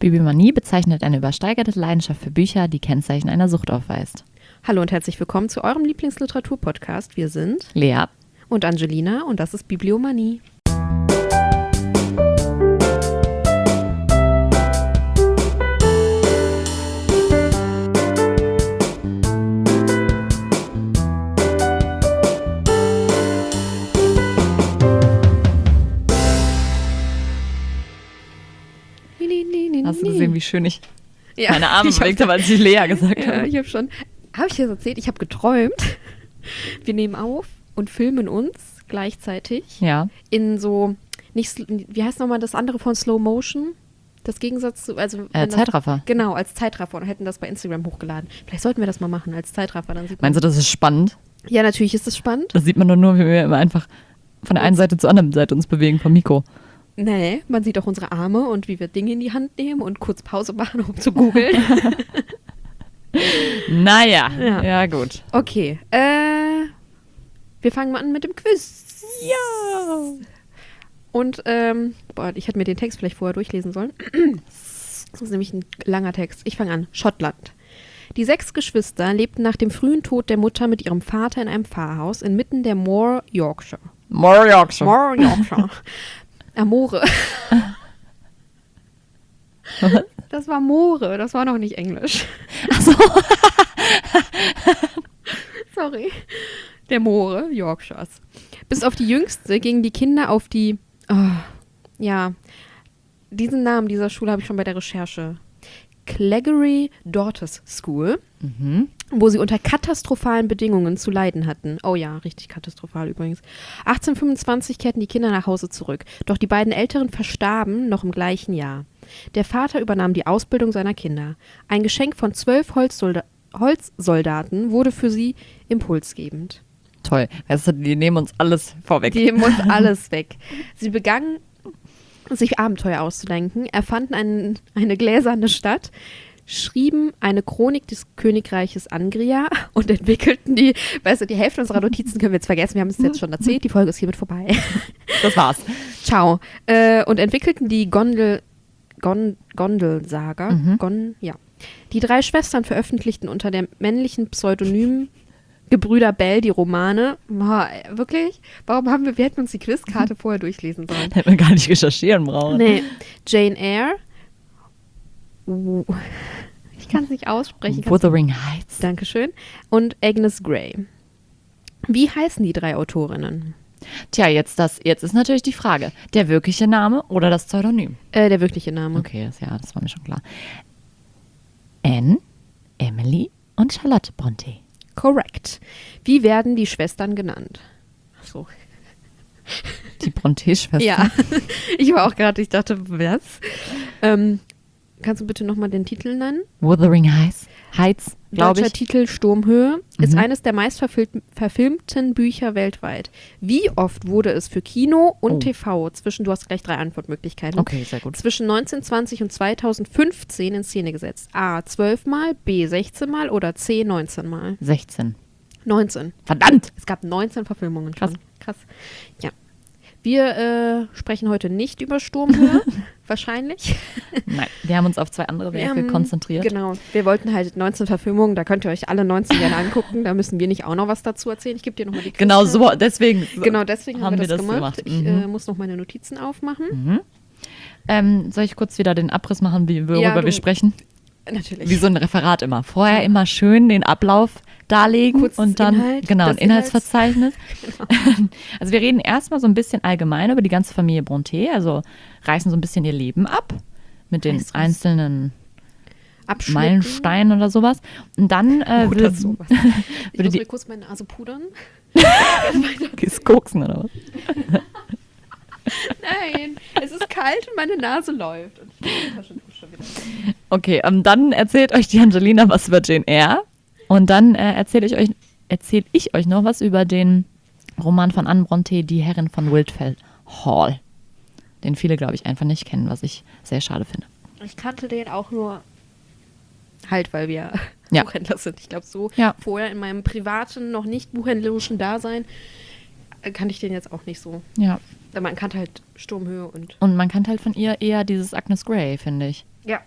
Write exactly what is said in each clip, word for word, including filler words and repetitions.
Bibliomanie bezeichnet eine übersteigerte Leidenschaft für Bücher, die Kennzeichen einer Sucht aufweist. Hallo und herzlich willkommen zu eurem Lieblingsliteratur-Podcast. Wir sind Lea und Angelina und das ist Bibliomanie. Hast du gesehen, wie schön ich Ja, meine Arme ich bewegt habe, als ich Lea gesagt Ja, habe? ich habe schon, habe ich dir das erzählt? Ich habe geträumt. Wir nehmen auf und filmen uns gleichzeitig Ja. in so, nicht, sl- wie heißt nochmal das andere von Slow Motion? Das Gegensatz zu, also. Äh, wenn das- Zeitraffer. Genau, als Zeitraffer und hätten das bei Instagram hochgeladen. Vielleicht sollten wir das mal machen als Zeitraffer. Dann sieht man, Meinst du, das ist spannend? ja, natürlich ist es spannend. Das sieht man doch nur, wie wir immer einfach von der einen Seite zur anderen Seite uns bewegen vom Mikro. Nee, man sieht auch unsere Arme und wie wir Dinge in die Hand nehmen und kurz Pause machen, um zu googeln. Naja, Ja. ja, gut. Okay, äh, wir fangen mal an mit dem Quiz. Ja. Und, ähm, boah, ich hätte mir den Text vielleicht vorher durchlesen sollen. Das ist nämlich ein langer Text. Ich fange an. Schottland. Die sechs Geschwister lebten nach dem frühen Tod der Mutter mit ihrem Vater in einem Pfarrhaus inmitten der Moor, Yorkshire. More Yorkshire. Moor, Yorkshire. Amore. Das war Moore, das war noch nicht Englisch. Ach so. Sorry. Der Moore, Yorkshires. Bis auf die Jüngste gingen die Kinder auf die, oh, ja, diesen Namen dieser Schule habe ich schon bei der Recherche. Cleggery Daughters School, Mhm. wo sie unter katastrophalen Bedingungen zu leiden hatten. Oh ja, richtig katastrophal übrigens. achtzehnhundertfünfundzwanzig kehrten die Kinder nach Hause zurück, doch die beiden Älteren verstarben noch im gleichen Jahr. Der Vater übernahm die Ausbildung seiner Kinder. Ein Geschenk von zwölf Holzsolda- Holzsoldaten wurde für sie impulsgebend. Toll. Weißt du, die nehmen uns alles vorweg. Die nehmen uns alles weg. Sie begannen, sich Abenteuer auszudenken, erfanden einen, eine gläserne Stadt, schrieben eine Chronik des Königreiches Angria und entwickelten die, weißt du, die Hälfte unserer Notizen können wir jetzt vergessen, wir haben es jetzt schon erzählt, die Folge ist hiermit vorbei. Das war's. Ciao. Äh, und entwickelten die Gondel, Gon, Gondelsaga. Mhm. Gon, ja. Die drei Schwestern veröffentlichten unter dem männlichen Pseudonym Gebrüder Bell die Romane. Boah, wirklich? Warum haben wir, wir hätten uns die Quizkarte vorher durchlesen sollen. Hätten wir gar nicht recherchieren brauchen. Nee, Jane Eyre. Uh, ich kann es nicht aussprechen. Kannst du- Wuthering Heights. Dankeschön. Und Agnes Grey. Wie heißen die drei Autorinnen? Tja, jetzt, das, jetzt ist natürlich die Frage. Der wirkliche Name oder das Pseudonym? Äh, der wirkliche Name. Okay, das, ja, das war mir schon klar. Anne, Emily und Charlotte Brontë. Correct. Wie werden die Schwestern genannt? Ach so. Die Brontë-Schwestern. Ja, ich war auch gerade, ich dachte, was? Ähm, kannst du bitte nochmal den Titel nennen? Wuthering Heights, Heights glaube Deutscher ich. Titel Sturmhöhe ist Mhm. eines der meistverfilmten Bücher weltweit. Wie oft wurde es für Kino und Oh. T V zwischen, du hast gleich drei Antwortmöglichkeiten, Okay, sehr gut. zwischen neunzehnhundertzwanzig und zweitausendfünfzehn in Szene gesetzt? A, zwölf Mal, B, sechzehn Mal oder C, neunzehn Mal? sechzehn. neunzehn. Verdammt! Es gab neunzehn Verfilmungen Krass. schon. Krass. Ja. Wir äh, sprechen heute nicht über Sturmhöhe, wahrscheinlich. Nein, wir haben uns auf zwei andere Wir Werke haben- konzentriert. Genau. Wir wollten halt neunzehn Verfilmungen, da könnt ihr euch alle neunzehn gerne angucken. Da müssen wir nicht auch noch was dazu erzählen. Ich gebe dir nochmal die Genau Quizkarte. so, deswegen. Genau, deswegen haben, haben wir wir das, das gemacht. gemacht. Ich Mhm. äh, muss noch meine Notizen aufmachen. Mhm. Ähm, soll ich kurz wieder den Abriss machen, wie, worüber Ja, du- wir sprechen? Natürlich. Wie so ein Referat immer. Vorher immer schön den Ablauf darlegen Kurz und dann Inhalt, genau ein das Inhalts- Inhaltsverzeichnis. Also wir reden erstmal so ein bisschen allgemein über die ganze Familie Brontë, also reißen so ein bisschen ihr Leben ab mit den Weißt du was? einzelnen Abschnitten. Meilensteinen oder sowas. Und dann äh, Oder würde, sowas. Ich würde muss die mir kurz meine Nase pudern. Gehst koksen oder was? Nein, es ist kalt und meine Nase läuft. Und die Taschentuch schon wieder. Okay, ähm, dann erzählt euch die Angelina was über Jane Eyre und dann äh, erzähle ich euch erzähle ich euch noch was über den Roman von Anne Brontë, Die Herrin von Wildfell Hall, den viele, glaube ich, einfach nicht kennen, was ich sehr schade finde. Ich kannte den auch nur halt, weil wir Ja. Buchhändler sind. Ich glaube, so Ja. vorher in meinem privaten, noch nicht buchhändlerischen Dasein äh, kannte ich den jetzt auch nicht so. Ja. Man kannte halt Sturmhöhe und Und man kannte halt von ihr eher dieses Agnes Grey, finde ich. ja,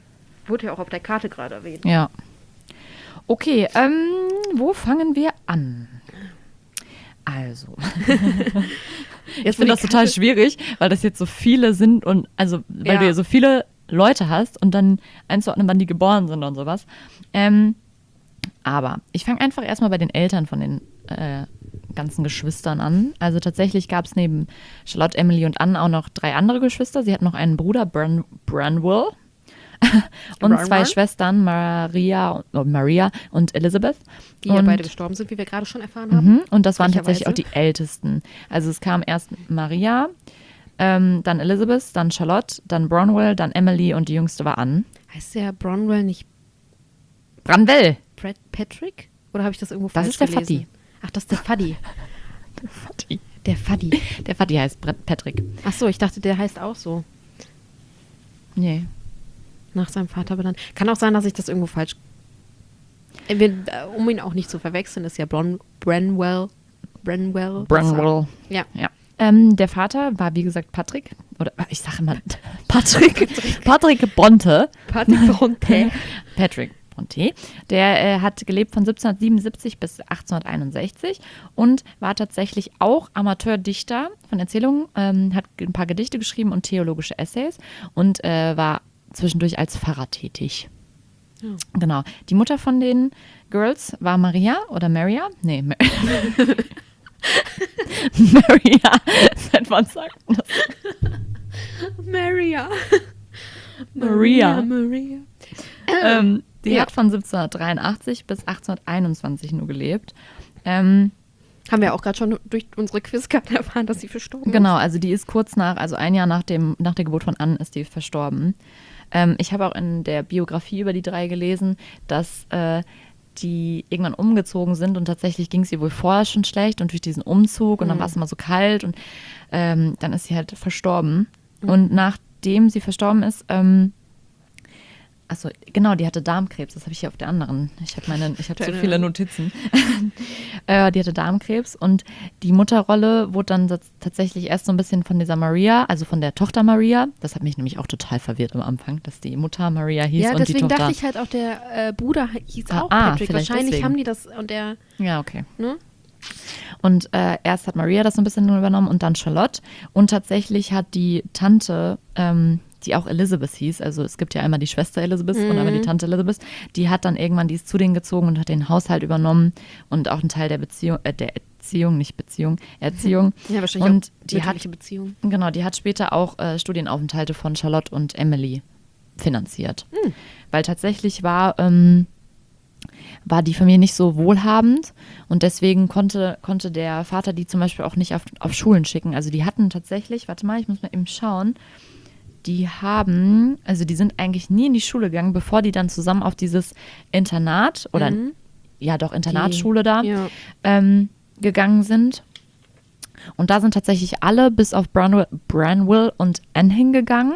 Wurde ja auch auf der Karte gerade erwähnt. Ja. Okay, ähm, wo fangen wir an? Also. Jetzt finde ich das total schwierig, weil das jetzt so viele sind und also, weil Ja. du ja so viele Leute hast und dann einzuordnen, wann die geboren sind und sowas. Ähm, aber ich fange einfach erstmal bei den Eltern von den äh, ganzen Geschwistern an. Also tatsächlich gab es neben Charlotte, Emily und Anne auch noch drei andere Geschwister. Sie hat noch einen Bruder, Bran Branwell. und Branwell? zwei Schwestern, Maria, oh, Maria und Elizabeth. Die ja und, beide gestorben sind, wie wir gerade schon erfahren haben. Mhm, und das waren tatsächlich auch Möglicherweise. die ältesten. Also es kam erst Maria, ähm, dann Elizabeth, dann Charlotte, dann Branwell, dann Emily und die jüngste war Anne. Heißt der Branwell nicht Branwell! Brad Patrick? Oder habe ich das irgendwo Das falsch ist der gelesen? Faddy. Ach, das ist der Faddy. Der Faddy. Der Faddy. Der Faddy heißt Brad Patrick. Ach so, ich dachte, der heißt auch so. Nee. Nach seinem Vater benannt. Kann auch sein, dass ich das irgendwo falsch. Äh, wir- äh, Um ihn auch nicht zu verwechseln, ist ja Bron Branwell. Branwell. Branwell. Ja. Ja. Ähm, der Vater war, wie gesagt, Patrick. Oder ich sage immer Patrick. Patrick Bronte. Patrick Bronte. Patrick Bronte. Der äh, hat gelebt von siebzehnhundertsiebenundsiebzig bis achtzehnhunderteinundsechzig und war tatsächlich auch Amateurdichter von Erzählungen, ähm, hat ein paar Gedichte geschrieben und theologische Essays und äh, war zwischendurch als Pfarrer tätig. Ja. Genau. Die Mutter von den Girls war Maria oder Maria? Nee, Mar Maria. Seit wann sagt man das? Maria. Maria. Maria. Ähm, die Ja. hat von siebzehnhundertdreiundachtzig bis achtzehnhunderteinundzwanzig nur gelebt. Ähm, Haben wir auch gerade schon durch unsere Quizkarte erfahren, dass sie verstorben genau, also die ist kurz nach, also ein Jahr nach, dem, nach der Geburt von Anne ist die verstorben. Ähm, ich habe auch in der Biografie über die drei gelesen, dass äh, die irgendwann umgezogen sind und tatsächlich ging es ihr wohl vorher schon schlecht und durch diesen Umzug und dann Mhm. war es immer so kalt und ähm, dann ist sie halt verstorben. Und nachdem sie verstorben ist, ähm, achso, genau, die hatte Darmkrebs, das habe ich hier auf der anderen. Ich habe meine, ich habe so Deine- viele Notizen. äh, die hatte Darmkrebs und die Mutterrolle wurde dann tats- tatsächlich erst so ein bisschen von dieser Maria, also von der Tochter Maria. Das hat mich nämlich auch total verwirrt am Anfang, dass die Mutter Maria hieß Ja, und die deswegen Tochter. dachte ich halt auch, der äh, Bruder hieß Ah, auch ah, Patrick. vielleicht Wahrscheinlich deswegen. haben die das und der, Ja, okay. ne? Und äh, erst hat Maria das so ein bisschen übernommen und dann Charlotte. Und tatsächlich hat die Tante, ähm, die auch Elizabeth hieß, also es gibt ja einmal die Schwester Elizabeth und einmal die Tante Elizabeth, die hat dann irgendwann, die ist zu denen gezogen und hat den Haushalt übernommen und auch einen Teil der Beziehung, äh, der Erziehung, nicht Beziehung, Erziehung. Ja, wahrscheinlich und auch die hat, mütterliche Beziehung. genau, die hat später auch äh, Studienaufenthalte von Charlotte und Emily finanziert. Hm. Weil tatsächlich war, ähm, war die Familie nicht so wohlhabend und deswegen konnte, konnte der Vater die zum Beispiel auch nicht auf, auf Schulen schicken. Also die hatten tatsächlich, warte mal, ich muss mal eben schauen, die haben, also die sind eigentlich nie in die Schule gegangen, bevor die dann zusammen auf dieses Internat oder Mhm. ja doch Internatsschule da Ja. ähm, gegangen sind. Und da sind tatsächlich alle bis auf Branwell, Branwell und Anne hingegangen.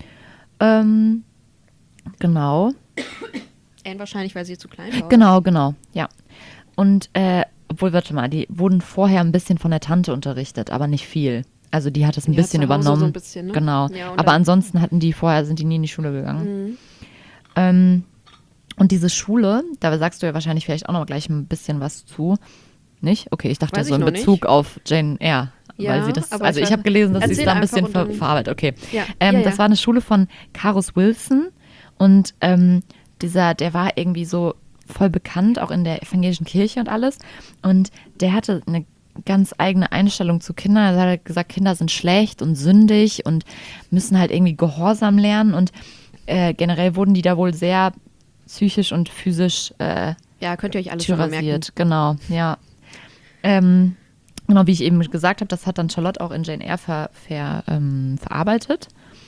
Ähm, genau. Anne wahrscheinlich, weil sie zu klein war. Genau, genau, ja. Und, äh, obwohl, warte mal, die wurden vorher ein bisschen von der Tante unterrichtet, aber nicht viel. Also die hat es ein Ja, bisschen zu Hause übernommen. so ein bisschen, ne? Genau. Ja, und aber dann- ansonsten hatten die vorher, sind die nie in die Schule gegangen. Mhm. Ähm, und diese Schule, da sagst du ja wahrscheinlich vielleicht auch noch gleich ein bisschen was zu. Nicht? Okay, ich dachte Weiß so ich in noch Bezug nicht. auf Jane Eyre. Ja, weil sie das, aber also ich ich weiß- habe gelesen, dass sie es Erzähl da ein einfach bisschen und ver dann- verarbeitet. Okay. Ja, Ähm, ja, ja. Das war eine Schule von Carus Wilson und ähm, dieser, der war irgendwie so voll bekannt, auch in der evangelischen Kirche und alles. Und der hatte eine ganz eigene Einstellung zu Kindern. Er hat halt gesagt, Kinder sind schlecht und sündig und müssen halt irgendwie Gehorsam lernen. Und äh, generell wurden die da wohl sehr psychisch und physisch äh, Ja, könnt ihr euch alles schon mal merken. tyrannisiert. Genau, ja. Ähm, genau, wie ich eben gesagt habe, das hat dann Charlotte auch in Jane Eyre ver, ver, ähm, verarbeitet.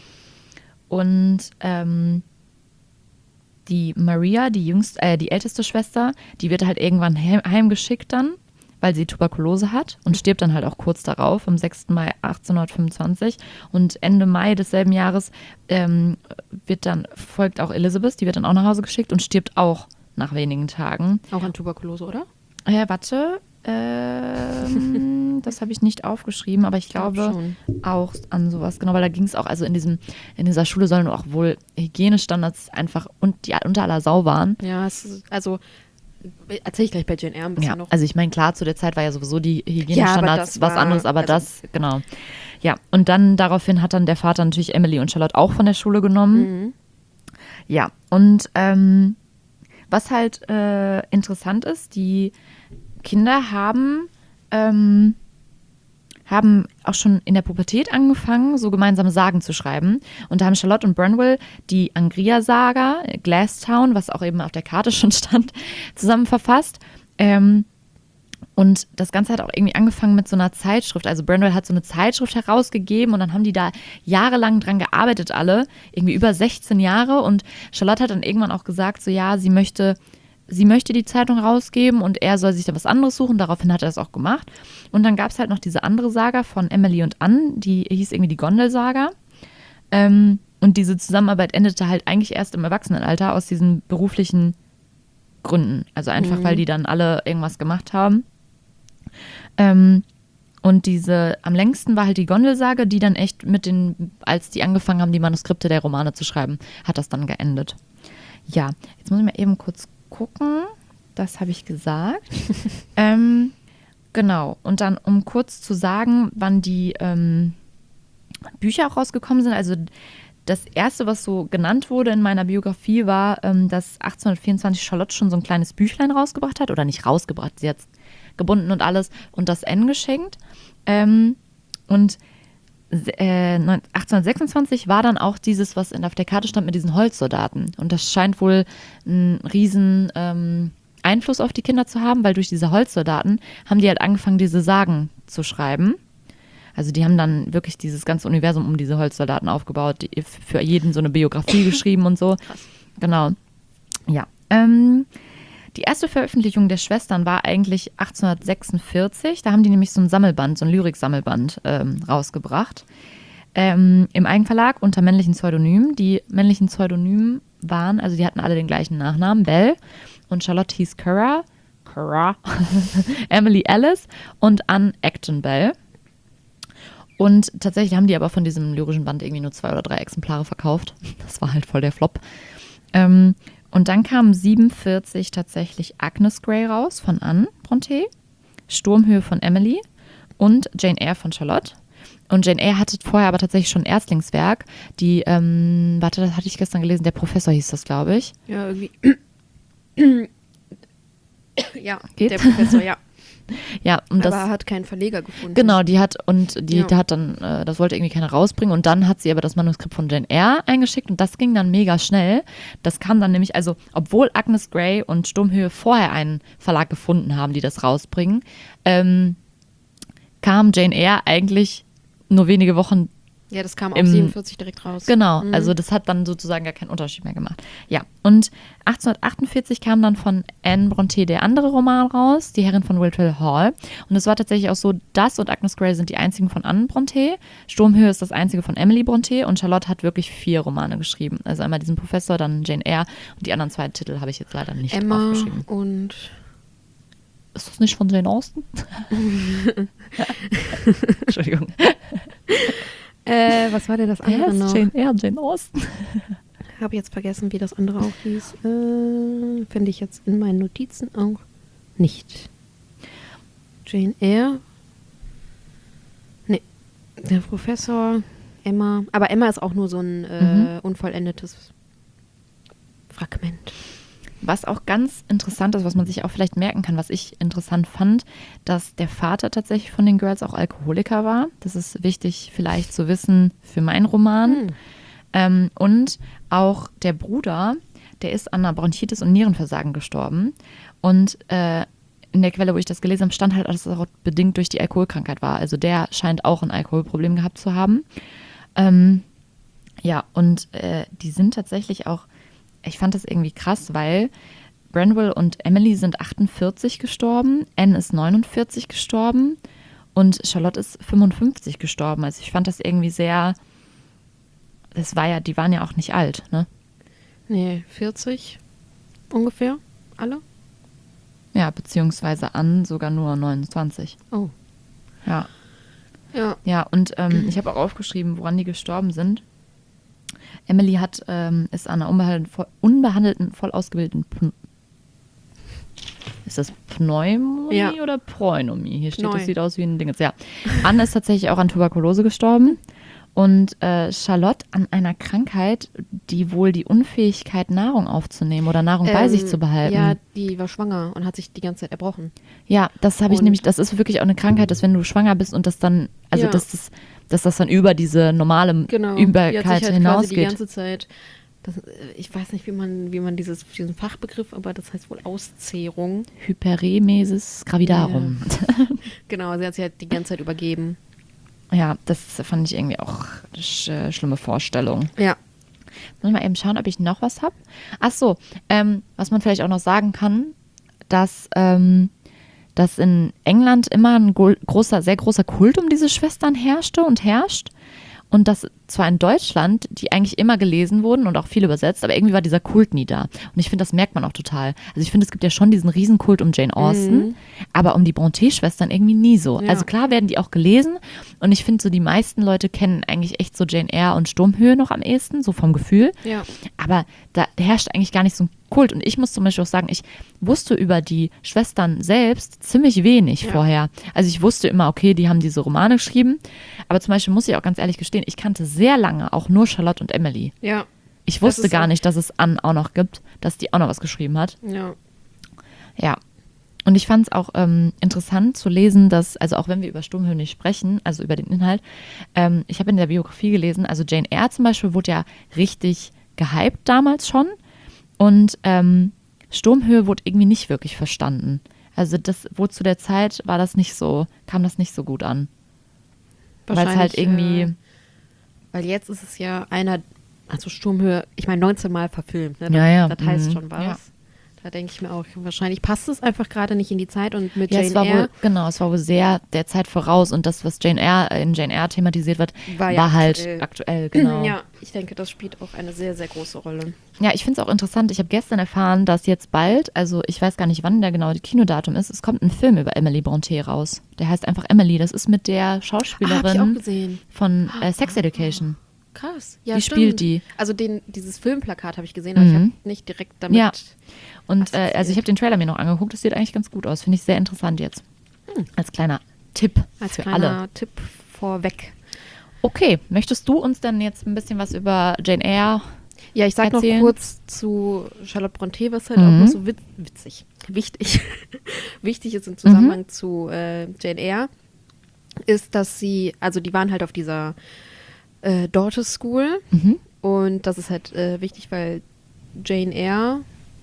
Und ähm, die Maria, die jüngste, äh, die älteste Schwester, die wird halt irgendwann heim, heimgeschickt dann, weil sie Tuberkulose hat und stirbt dann halt auch kurz darauf, am sechsten Mai achtzehnhundertfünfundzwanzig. Und Ende Mai desselben Jahres ähm, wird dann, folgt auch Elizabeth, die wird dann auch nach Hause geschickt und stirbt auch nach wenigen Tagen. Auch an Tuberkulose, oder? Ja, warte. Ähm, das habe ich nicht aufgeschrieben, aber ich glaube schon. auch an sowas, genau, weil da ging es auch, also in diesem, in dieser Schule sollen auch wohl Hygienestandards einfach und die unter aller Sau waren. Ja, es ist, also erzähle ich gleich bei Jane Eyre ein bisschen Ja, noch. also ich meine, klar, zu der Zeit war ja sowieso die Ja, aber Hygienestandards das was war- anderes, aber also- das, genau. Ja, und dann daraufhin hat dann der Vater natürlich Emily und Charlotte auch von der Schule genommen. Mhm. Ja, und ähm, was halt äh, interessant ist, die Kinder haben, ähm, haben auch schon in der Pubertät angefangen, so gemeinsame Sagen zu schreiben. Und da haben Charlotte und Branwell die Angria-Saga, Glasstown, was auch eben auf der Karte schon stand, zusammen verfasst. Ähm, und das Ganze hat auch irgendwie angefangen mit so einer Zeitschrift. Also Branwell hat so eine Zeitschrift herausgegeben und dann haben die da jahrelang dran gearbeitet alle, irgendwie über sechzehn Jahre. Und Charlotte hat dann irgendwann auch gesagt, so ja, sie möchte, sie möchte die Zeitung rausgeben und er soll sich da was anderes suchen. Daraufhin hat er das auch gemacht. Und dann gab es halt noch diese andere Saga von Emily und Anne, die hieß irgendwie die Gondel-Saga. Ähm, und diese Zusammenarbeit endete halt eigentlich erst im Erwachsenenalter aus diesen beruflichen Gründen. Also einfach, Mhm. weil die dann alle irgendwas gemacht haben. Ähm, und diese, am längsten war halt die Gondelsage, die dann echt mit den, als die angefangen haben, die Manuskripte der Romane zu schreiben, hat das dann geendet. Ja, jetzt muss ich mal eben kurz gucken. Das habe ich gesagt. ähm, genau. Und dann, um kurz zu sagen, wann die ähm, Bücher auch rausgekommen sind. Also das erste, was so genannt wurde in meiner Biografie, war, ähm, dass achtzehnhundertvierundzwanzig Charlotte schon so ein kleines Büchlein rausgebracht hat. Oder nicht rausgebracht, sie hat es gebunden und alles und das N geschenkt. Ähm, und äh, achtzehnhundertsechsundzwanzig war dann auch dieses, was in, auf der Karte stand mit diesen Holzsoldaten. Und das scheint wohl einen riesen ähm, Einfluss auf die Kinder zu haben, weil durch diese Holzsoldaten haben die halt angefangen, diese Sagen zu schreiben. Also die haben dann wirklich dieses ganze Universum um diese Holzsoldaten aufgebaut, die, für jeden so eine Biografie geschrieben und so. Krass. Genau. Ja. Ähm, die erste Veröffentlichung der Schwestern war eigentlich achtzehnhundertsechsundvierzig. Da haben die nämlich so ein Sammelband, so ein Lyrik-Sammelband ähm, rausgebracht. Ähm, Im Eigenverlag unter männlichen Pseudonymen. Die männlichen Pseudonymen waren, also die hatten alle den gleichen Nachnamen, Belle. Und Charlotte hieß Curra, Curra, Emily Alice und Anne Acton Bell. Und tatsächlich haben die aber von diesem lyrischen Band irgendwie nur zwei oder drei Exemplare verkauft. Das war halt voll der Flop. Ähm, und dann kam siebenundvierzig tatsächlich Agnes Grey raus von Anne Brontë, Sturmhöhe von Emily und Jane Eyre von Charlotte. Und Jane Eyre hatte vorher aber tatsächlich schon ein Erstlingswerk. Die, ähm, warte, das hatte ich gestern gelesen, der Professor hieß das, glaube ich. Ja, irgendwie. ja, Geht? der Professor, ja. Ja, und das. Aber er hat keinen Verleger gefunden. Genau, die hat und die, Ja. die hat dann, äh, das wollte irgendwie keiner rausbringen und dann hat sie aber das Manuskript von Jane Eyre eingeschickt und das ging dann mega schnell. Das kam dann nämlich, also obwohl Agnes Grey und Sturmhöhe vorher einen Verlag gefunden haben, die das rausbringen, ähm, kam Jane Eyre eigentlich nur wenige Wochen. Ja, das kam auch Im- siebenundvierzig direkt raus. Genau, Mhm. also das hat dann sozusagen gar keinen Unterschied mehr gemacht. Ja, und achtzehnhundertachtundvierzig kam dann von Anne Brontë der andere Roman raus, Die Herrin von Wiltshire Hall. Und es war tatsächlich auch so, das und Agnes Grey sind die einzigen von Anne Brontë. Sturmhöhe ist das einzige von Emily Brontë und Charlotte hat wirklich vier Romane geschrieben. Also einmal diesen Professor, dann Jane Eyre und die anderen zwei Titel habe ich jetzt leider nicht Emma aufgeschrieben. und Ist das nicht von Jane Austen? Entschuldigung. äh, was war denn das Wer andere ist noch? Jane Eyre, Jane Austen? Habe jetzt vergessen, wie das andere auch hieß. Äh, Finde ich jetzt in meinen Notizen auch nicht. Jane Eyre. Nee. Der Professor, Emma. Aber Emma ist auch nur so ein äh, Mhm. unvollendetes Fragment. Was auch ganz interessant ist, was man sich auch vielleicht merken kann, was ich interessant fand, dass der Vater tatsächlich von den Girls auch Alkoholiker war. Das ist wichtig vielleicht zu wissen für meinen Roman. Hm. Ähm, und auch der Bruder, der ist an einer Bronchitis und Nierenversagen gestorben. Und äh, in der Quelle, wo ich das gelesen habe, stand halt, dass das auch bedingt durch die Alkoholkrankheit war. Also der scheint auch ein Alkoholproblem gehabt zu haben. Ähm, ja, und äh, die sind tatsächlich auch, ich fand das irgendwie krass, weil Branwell und Emily sind achtundvierzig gestorben, Anne ist neunundvierzig gestorben und Charlotte ist fünfundfünfzig gestorben. Also ich fand das irgendwie sehr, das war ja, die waren ja auch nicht alt, ne? Nee, vierzig ungefähr. Alle? Ja, beziehungsweise Anne sogar nur neunundzwanzig. Oh. Ja. Ja. Ja, und ähm, ich habe auch aufgeschrieben, woran die gestorben sind. Emily hat, ähm, ist an einer unbehandelten, voll, unbehandelten voll ausgebildeten P- Ist das Pneumonie Ja. oder Pneumonie? Hier steht, Pneu. das sieht aus wie ein Ding. Ja. Anne ist tatsächlich auch an Tuberkulose gestorben. Und äh, Charlotte an einer Krankheit, die wohl die Unfähigkeit, Nahrung aufzunehmen oder Nahrung bei Ähm, sich zu behalten. Ja, die war schwanger und hat sich die ganze Zeit erbrochen. Ja, das habe ich Und- nämlich, das ist wirklich auch eine Krankheit, dass wenn du schwanger bist und das dann, also Ja. dass, das, dass das dann über diese normale Genau. Die hat sich Übelkeit halt quasi die hinausgeht. ganze Zeit, das, äh, ich weiß nicht, wie man, wie man dieses, diesen Fachbegriff, aber das heißt wohl Auszehrung. Hyperemesis gravidarum. Genau, sie hat sich halt die ganze Zeit übergeben. Ja, das fand ich irgendwie auch eine sch- schlimme Vorstellung. Ja. Muss ich mal eben schauen, ob ich noch was habe. Ach so, ähm, was man vielleicht auch noch sagen kann, dass, ähm, dass in England immer ein go- großer, sehr großer Kult um diese Schwestern herrschte und herrscht. Und dass zwar in Deutschland die eigentlich immer gelesen wurden und auch viel übersetzt, aber irgendwie war dieser Kult nie da. Und ich finde, das merkt man auch total. Also ich finde, es gibt ja schon diesen Riesenkult um Jane Austen, Mhm. aber um die Brontë-Schwestern irgendwie nie so. Ja. Also klar werden die auch gelesen und ich finde so, die meisten Leute kennen eigentlich echt so Jane Eyre und Sturmhöhe noch am ehesten, so vom Gefühl. Ja. Aber da herrscht eigentlich gar nicht so ein Kult. Und ich muss zum Beispiel auch sagen, ich wusste über die Schwestern selbst ziemlich wenig Ja. vorher. Also ich wusste immer, okay, die haben diese Romane geschrieben. Aber zum Beispiel muss ich auch ganz ehrlich gestehen, ich kannte sehr lange auch nur Charlotte und Emily. Ja. Ich Das wusste ist gar auch- nicht, dass es Anne auch noch gibt, dass die auch noch was geschrieben hat. Ja. Ja. Und ich fand es auch ähm, interessant zu lesen, dass, also auch wenn wir über Sturmhöhe nicht sprechen, also über den Inhalt, ähm, ich habe in der Biografie gelesen, also Jane Eyre zum Beispiel wurde ja richtig gehypt damals schon und ähm, Sturmhöhe wurde irgendwie nicht wirklich verstanden. Also das, wo zu der Zeit war das nicht so, kam das nicht so gut an. Weil es halt Wahrscheinlich, irgendwie, Äh, weil jetzt ist es ja einer, also Sturmhöhe, ich meine neunzehn Mal verfilmt, ne? Das, Ja, ja, das heißt mhm, schon was. ja. Da denke ich mir auch, wahrscheinlich passt es einfach gerade nicht in die Zeit und mit ja, Jane es war Eyre wohl, genau, es war wohl sehr der Zeit voraus und das, was Jane Eyre, in Jane Eyre thematisiert wird, War war, ja halt aktuell. aktuell, genau. Ja, ich denke, das spielt auch eine sehr, sehr große Rolle. Ja, ich finde es auch interessant. Ich habe gestern erfahren, dass jetzt bald, also ich weiß gar nicht, wann der genaue Kinodatum ist, es kommt ein Film über Emily Brontë raus. Der heißt einfach Emily. Das ist mit der Ah, hab ich auch Schauspielerin gesehen. von äh, Sex Education. Krass. Ja, Die stimmt. spielt die. Also den, dieses Filmplakat habe ich gesehen, aber ich Mhm. habe nicht direkt damit. Ja. Und äh, assoziiert. also ich habe den Trailer mir noch angeguckt. Das sieht eigentlich ganz gut aus. Finde ich sehr interessant jetzt. Als kleiner Tipp Als für kleiner alle. Tipp vorweg. Okay, möchtest du uns dann jetzt ein bisschen was über Jane Eyre? Ja, ich sag noch Erzählen. kurz zu Charlotte Brontë, was halt Mhm. auch noch so wit witzig, wichtig, wichtig ist im Zusammenhang Mhm. zu äh, Jane Eyre, ist, dass sie, also die waren halt auf dieser äh, Daughters School Mhm. und das ist halt äh, wichtig, weil Jane Eyre,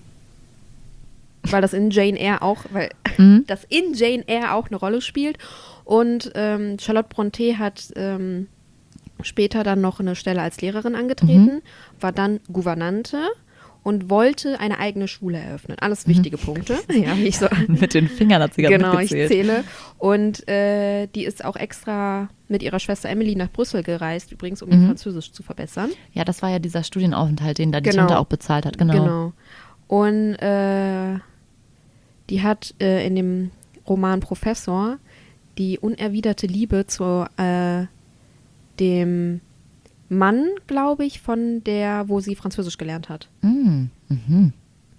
weil das in Jane Eyre auch, weil Mhm. das in Jane Eyre auch eine Rolle spielt und ähm, Charlotte Brontë hat ähm, später dann noch eine Stelle als Lehrerin angetreten, war dann Gouvernante und wollte eine eigene Schule eröffnen. Alles wichtige Punkte. Ja, wie ich so. Mit den Fingern hat sie gerade Genau, ich mitgezählt. zähle. Und äh, die ist auch extra mit ihrer Schwester Emily nach Brüssel gereist, übrigens, um ihr Mhm. Französisch zu verbessern. Ja, das war ja dieser Studienaufenthalt, den da die Genau. Tante auch bezahlt hat. Genau. Genau. Und äh, die hat äh, in dem Roman Professor die unerwiderte Liebe zu äh, dem Mann, glaube ich, von der, wo sie Französisch gelernt hat. Mhm. Mhm.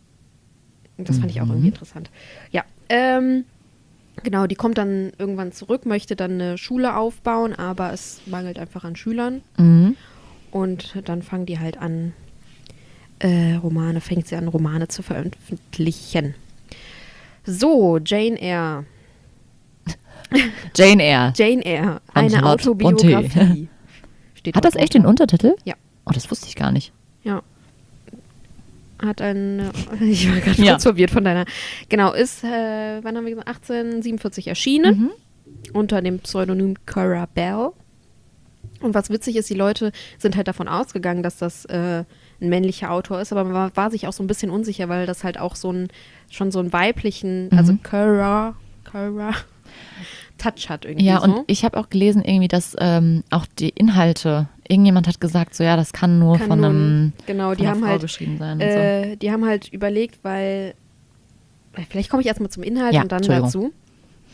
Das fand ich auch Mhm. irgendwie interessant. Ja, ähm, genau, die kommt dann irgendwann zurück, möchte dann eine Schule aufbauen, aber es mangelt einfach an Schülern. Mhm. Und dann fangen die halt an, äh, Romane, fängt sie an, Romane zu veröffentlichen. So, Jane Eyre. Jane Eyre. Jane Eyre, Von eine Charlotte Autobiografie. Steht Hat dort das echt den drunter. Untertitel? Ja. Oh, das wusste ich gar nicht. Ja. Hat ein, ich war gerade Ja. kurz verwirrt von deiner. Genau, ist, äh, wann haben wir gesagt, achtzehnhundertsiebenundvierzig erschienen, Mhm. unter dem Pseudonym Cora Bell. Und was witzig ist, die Leute sind halt davon ausgegangen, dass das äh, ein männlicher Autor ist, aber man war, war sich auch so ein bisschen unsicher, weil das halt auch so ein, schon so einen weiblichen, Mhm. also Cora, Cora, Touch hat irgendwie Ja, so. und ich habe auch gelesen, irgendwie, dass ähm, auch die Inhalte, irgendjemand hat gesagt, so ja, das kann nur Kann von nur- einem genau, von die einer haben Frau halt geschrieben sein und so. Äh, die haben halt überlegt, weil, vielleicht komme ich erstmal zum Inhalt Ja, und dann Entschuldigung. dazu.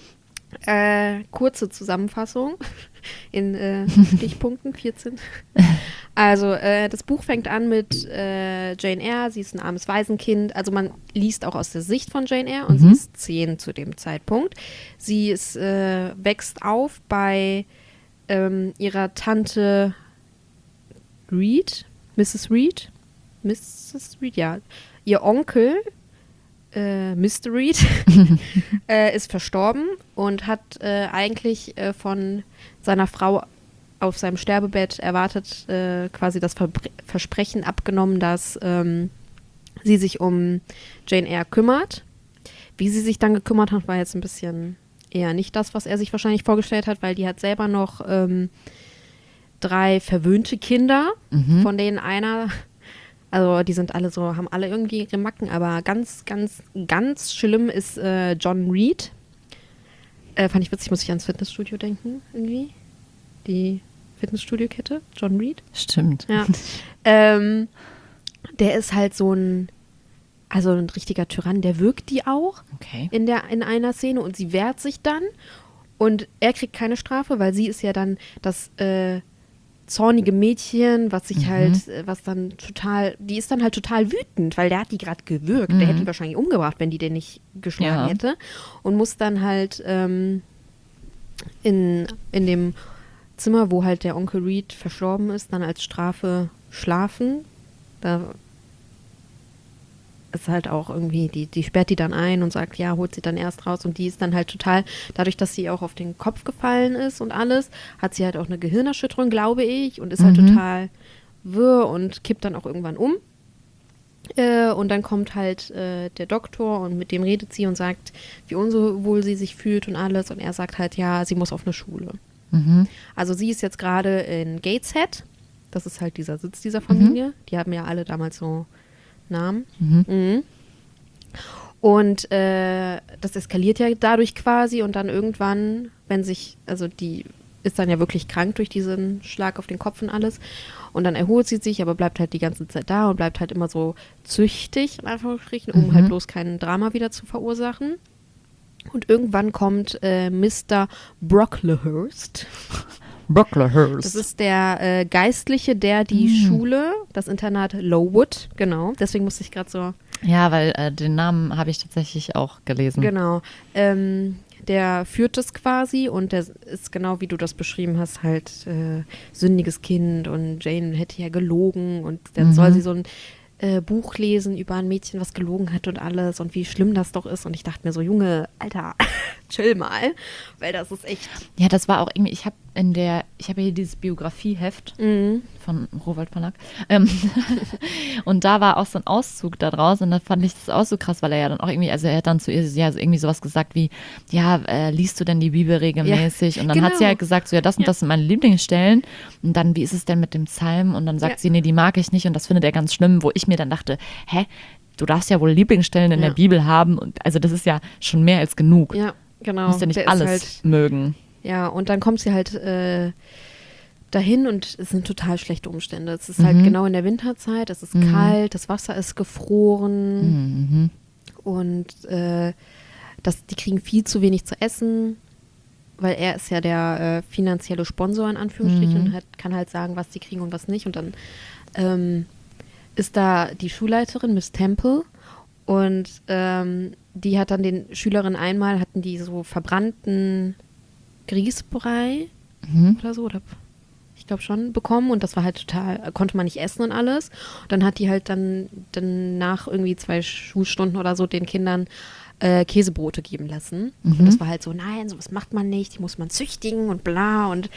Äh, kurze Zusammenfassung in äh, Stichpunkten, vierzehn. Also äh, das Buch fängt an mit äh, Jane Eyre, sie ist ein armes Waisenkind, also man liest auch aus der Sicht von Jane Eyre und Mhm. sie ist zehn zu dem Zeitpunkt. Sie ist, äh, wächst auf bei ähm, ihrer Tante Reed, Misses Reed, Misses Reed, ja. Ihr Onkel, äh, Mister Reed, äh, ist verstorben und hat äh, eigentlich äh, von seiner Frau auf seinem Sterbebett erwartet, äh, quasi das Verbr- Versprechen abgenommen, dass ähm, sie sich um Jane Eyre kümmert. Wie sie sich dann gekümmert hat, war jetzt ein bisschen eher nicht das, was er sich wahrscheinlich vorgestellt hat, weil die hat selber noch ähm, drei verwöhnte Kinder, Mhm. von denen einer, also die sind alle so, haben alle irgendwie ihre Macken, aber ganz, ganz, ganz schlimm ist äh, John Reed. Äh, fand ich witzig, muss ich ans Fitnessstudio denken, irgendwie. Die Fitnessstudio-Kette, John Reed. Stimmt. Ja. ähm, der ist halt so ein, also ein richtiger Tyrann, der wirkt die auch Okay. in, der, in einer Szene und sie wehrt sich dann und er kriegt keine Strafe, weil sie ist ja dann das äh, zornige Mädchen, was sich Mhm. halt, äh, was dann total, die ist dann halt total wütend, weil der hat die gerade gewürgt. Mhm. Der hätte die wahrscheinlich umgebracht, wenn die den nicht geschlagen Ja. hätte. Und muss dann halt ähm, in, in dem Zimmer, wo halt der Onkel Reed verstorben ist, dann als Strafe schlafen. Da ist halt auch irgendwie, die, die sperrt die dann ein und sagt, ja, holt sie dann erst raus. Und die ist dann halt total, dadurch, dass sie auch auf den Kopf gefallen ist und alles, hat sie halt auch eine Gehirnerschütterung, glaube ich, und ist halt Mhm. total wirr und kippt dann auch irgendwann um. Äh, und dann kommt halt äh, der Doktor und mit dem redet sie und sagt, wie unwohl sie sich fühlt und alles. Und er sagt halt, ja, sie muss auf eine Schule. Mhm. Also sie ist jetzt gerade in Gateshead. Das ist halt dieser Sitz dieser Familie. Die haben ja alle damals so Namen. Mhm. Mhm. Und äh, das eskaliert ja dadurch quasi und dann irgendwann, wenn sich, also die ist dann ja wirklich krank durch diesen Schlag auf den Kopf und alles. Und dann erholt sie sich, aber bleibt halt die ganze Zeit da und bleibt halt immer so züchtig, in Anführungsstrichen, um Mhm. halt bloß kein Drama wieder zu verursachen. Und irgendwann kommt äh, Mister Brocklehurst. Brocklehurst. Das ist der äh, Geistliche, der die Mm. Schule, das Internat Lowood, genau, deswegen musste ich gerade so, Ja, weil äh, den Namen habe ich tatsächlich auch gelesen. genau, ähm, der führt es quasi und der ist genau wie du das beschrieben hast, halt äh, sündiges Kind und Jane hätte ja gelogen und dann Mhm. soll sie so ein äh, Buch lesen über ein Mädchen, was gelogen hat und alles und wie schlimm das doch ist und ich dachte mir so, Junge, Alter, chill mal, weil das ist echt, Ja, das war auch irgendwie, ich habe in der, ich habe hier dieses Biografieheft mhm. von Rowohlt Verlag. Ähm, und da war auch so ein Auszug da draus und da fand ich das auch so krass, weil er ja dann auch irgendwie, also er hat dann zu ihr ja irgendwie sowas gesagt wie, ja, äh, liest du denn die Bibel regelmäßig? Und dann hat sie genau. halt gesagt, so ja, das und Ja. das sind meine Lieblingsstellen. Und dann, wie ist es denn mit dem Psalm? Und dann sagt Ja. sie, nee, die mag ich nicht und das findet er ganz schlimm, wo ich mir dann dachte, hä, du darfst ja wohl Lieblingsstellen in Ja. der Bibel haben und also das ist ja schon mehr als genug. Ja, genau. Du musst ja nicht Der ist alles halt, mögen. ja, und dann kommt sie halt äh, dahin und es sind total schlechte Umstände. Es ist halt Mhm. genau in der Winterzeit, es ist Mhm. kalt, das Wasser ist gefroren Mhm. und äh, das, die kriegen viel zu wenig zu essen, weil er ist ja der äh, finanzielle Sponsor in Anführungsstrichen Mhm. und hat, kann halt sagen, was die kriegen und was nicht. Und dann ähm, ist da die Schulleiterin, Miss Temple, und ähm, die hat dann den Schülerinnen einmal, hatten die so verbrannten Grießbrei Mhm. oder so, oder ich glaube schon, bekommen und das war halt total, konnte man nicht essen und alles. Und dann hat die halt dann, dann nach irgendwie zwei Schulstunden oder so den Kindern äh, Käsebrote geben lassen. Mhm. Und das war halt so, nein, sowas macht man nicht, die muss man züchtigen und bla und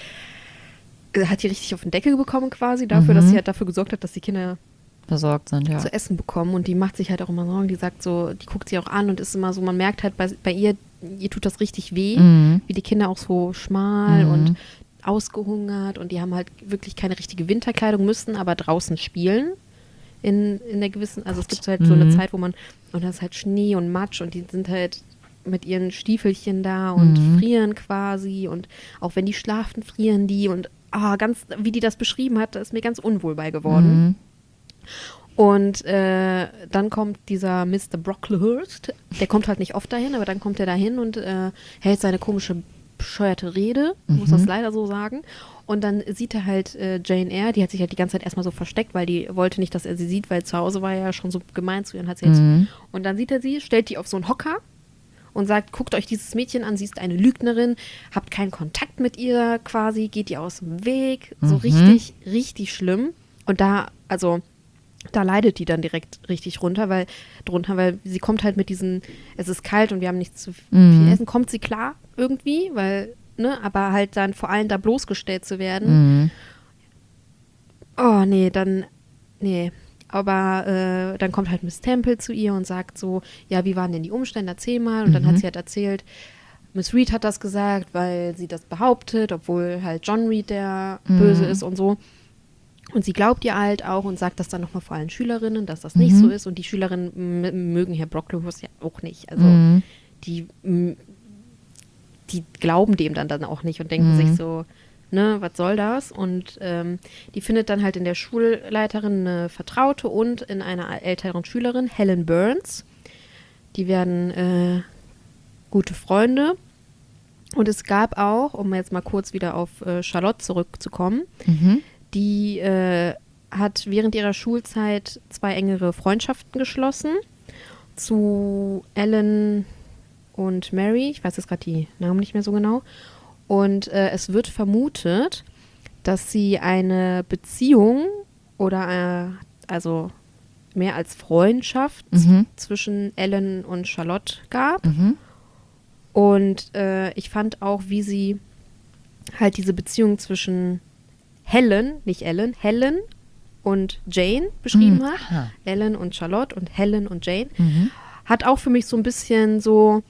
äh, hat die richtig auf den Deckel bekommen quasi dafür, Mhm. dass sie halt dafür gesorgt hat, dass die Kinder Besorgt sind, ja. zu essen bekommen und die macht sich halt auch immer Sorgen, die sagt so, die guckt sie auch an und ist immer so, man merkt halt bei, bei ihr, ihr tut das richtig weh, Mhm. wie die Kinder auch so schmal Mhm. und ausgehungert und die haben halt wirklich keine richtige Winterkleidung, müssten aber draußen spielen in, in der gewissen, also es gibt halt so eine Mhm. Zeit, wo man, und da ist halt Schnee und Matsch und die sind halt mit ihren Stiefelchen da und Mhm. frieren quasi und auch wenn die schlafen, frieren die und ah, ganz, wie die das beschrieben hat, da ist mir ganz unwohl bei geworden. Mhm. Und äh, dann kommt dieser Mister Brocklehurst, der kommt halt nicht oft dahin, aber dann kommt er dahin und äh, hält seine komische, bescheuerte Rede, mhm. muss das leider so sagen. Und dann sieht er halt äh, Jane Eyre, die hat sich halt die ganze Zeit erstmal so versteckt, weil die wollte nicht, dass er sie sieht, weil zu Hause war er ja schon so gemein zu ihr und hat sie jetzt. Mhm. Und dann sieht er sie, stellt die auf so einen Hocker und sagt, guckt euch dieses Mädchen an, sie ist eine Lügnerin, habt keinen Kontakt mit ihr quasi, geht ihr aus dem Weg, so Mhm. richtig, richtig schlimm. Und da, also da leidet die dann direkt richtig runter, weil drunter, weil sie kommt halt mit diesen, es ist kalt und wir haben nichts zu viel Mhm. essen, kommt sie klar irgendwie, weil, ne, aber halt dann vor allem da bloßgestellt zu werden. Mhm. Oh, nee, dann, nee. Aber äh, dann kommt halt Miss Temple zu ihr und sagt so, ja, wie waren denn die Umstände, erzähl mal. Und dann Mhm. hat sie halt erzählt, Miss Reed hat das gesagt, weil sie das behauptet, obwohl halt John Reed der Mhm. Böse ist und so. Und sie glaubt ihr halt auch und sagt das dann nochmal vor allen Schülerinnen, dass das nicht Mhm. so ist. Und die Schülerinnen m- mögen Herr Brocklehurst ja auch nicht. Also Mhm. die, m- die glauben dem dann, dann auch nicht und denken Mhm. sich so, ne, was soll das? Und ähm, die findet dann halt in der Schulleiterin eine Vertraute und in einer älteren Schülerin, Helen Burns. Die werden äh, gute Freunde. Und es gab auch, um jetzt mal kurz wieder auf äh, Charlotte zurückzukommen, Mhm. die äh, hat während ihrer Schulzeit zwei engere Freundschaften geschlossen zu Ellen und Mary. Ich weiß jetzt gerade die Namen nicht mehr so genau. Und äh, es wird vermutet, dass sie eine Beziehung oder äh, also mehr als Freundschaft Mhm. zwischen Ellen und Charlotte gab. Mhm. Und äh, ich fand auch, wie sie halt diese Beziehung zwischen Helen, nicht Ellen, Helen und Jane beschrieben Mhm. hat. Aha. Ellen und Charlotte und Helen und Jane. Mhm. Hat auch für mich so ein bisschen so,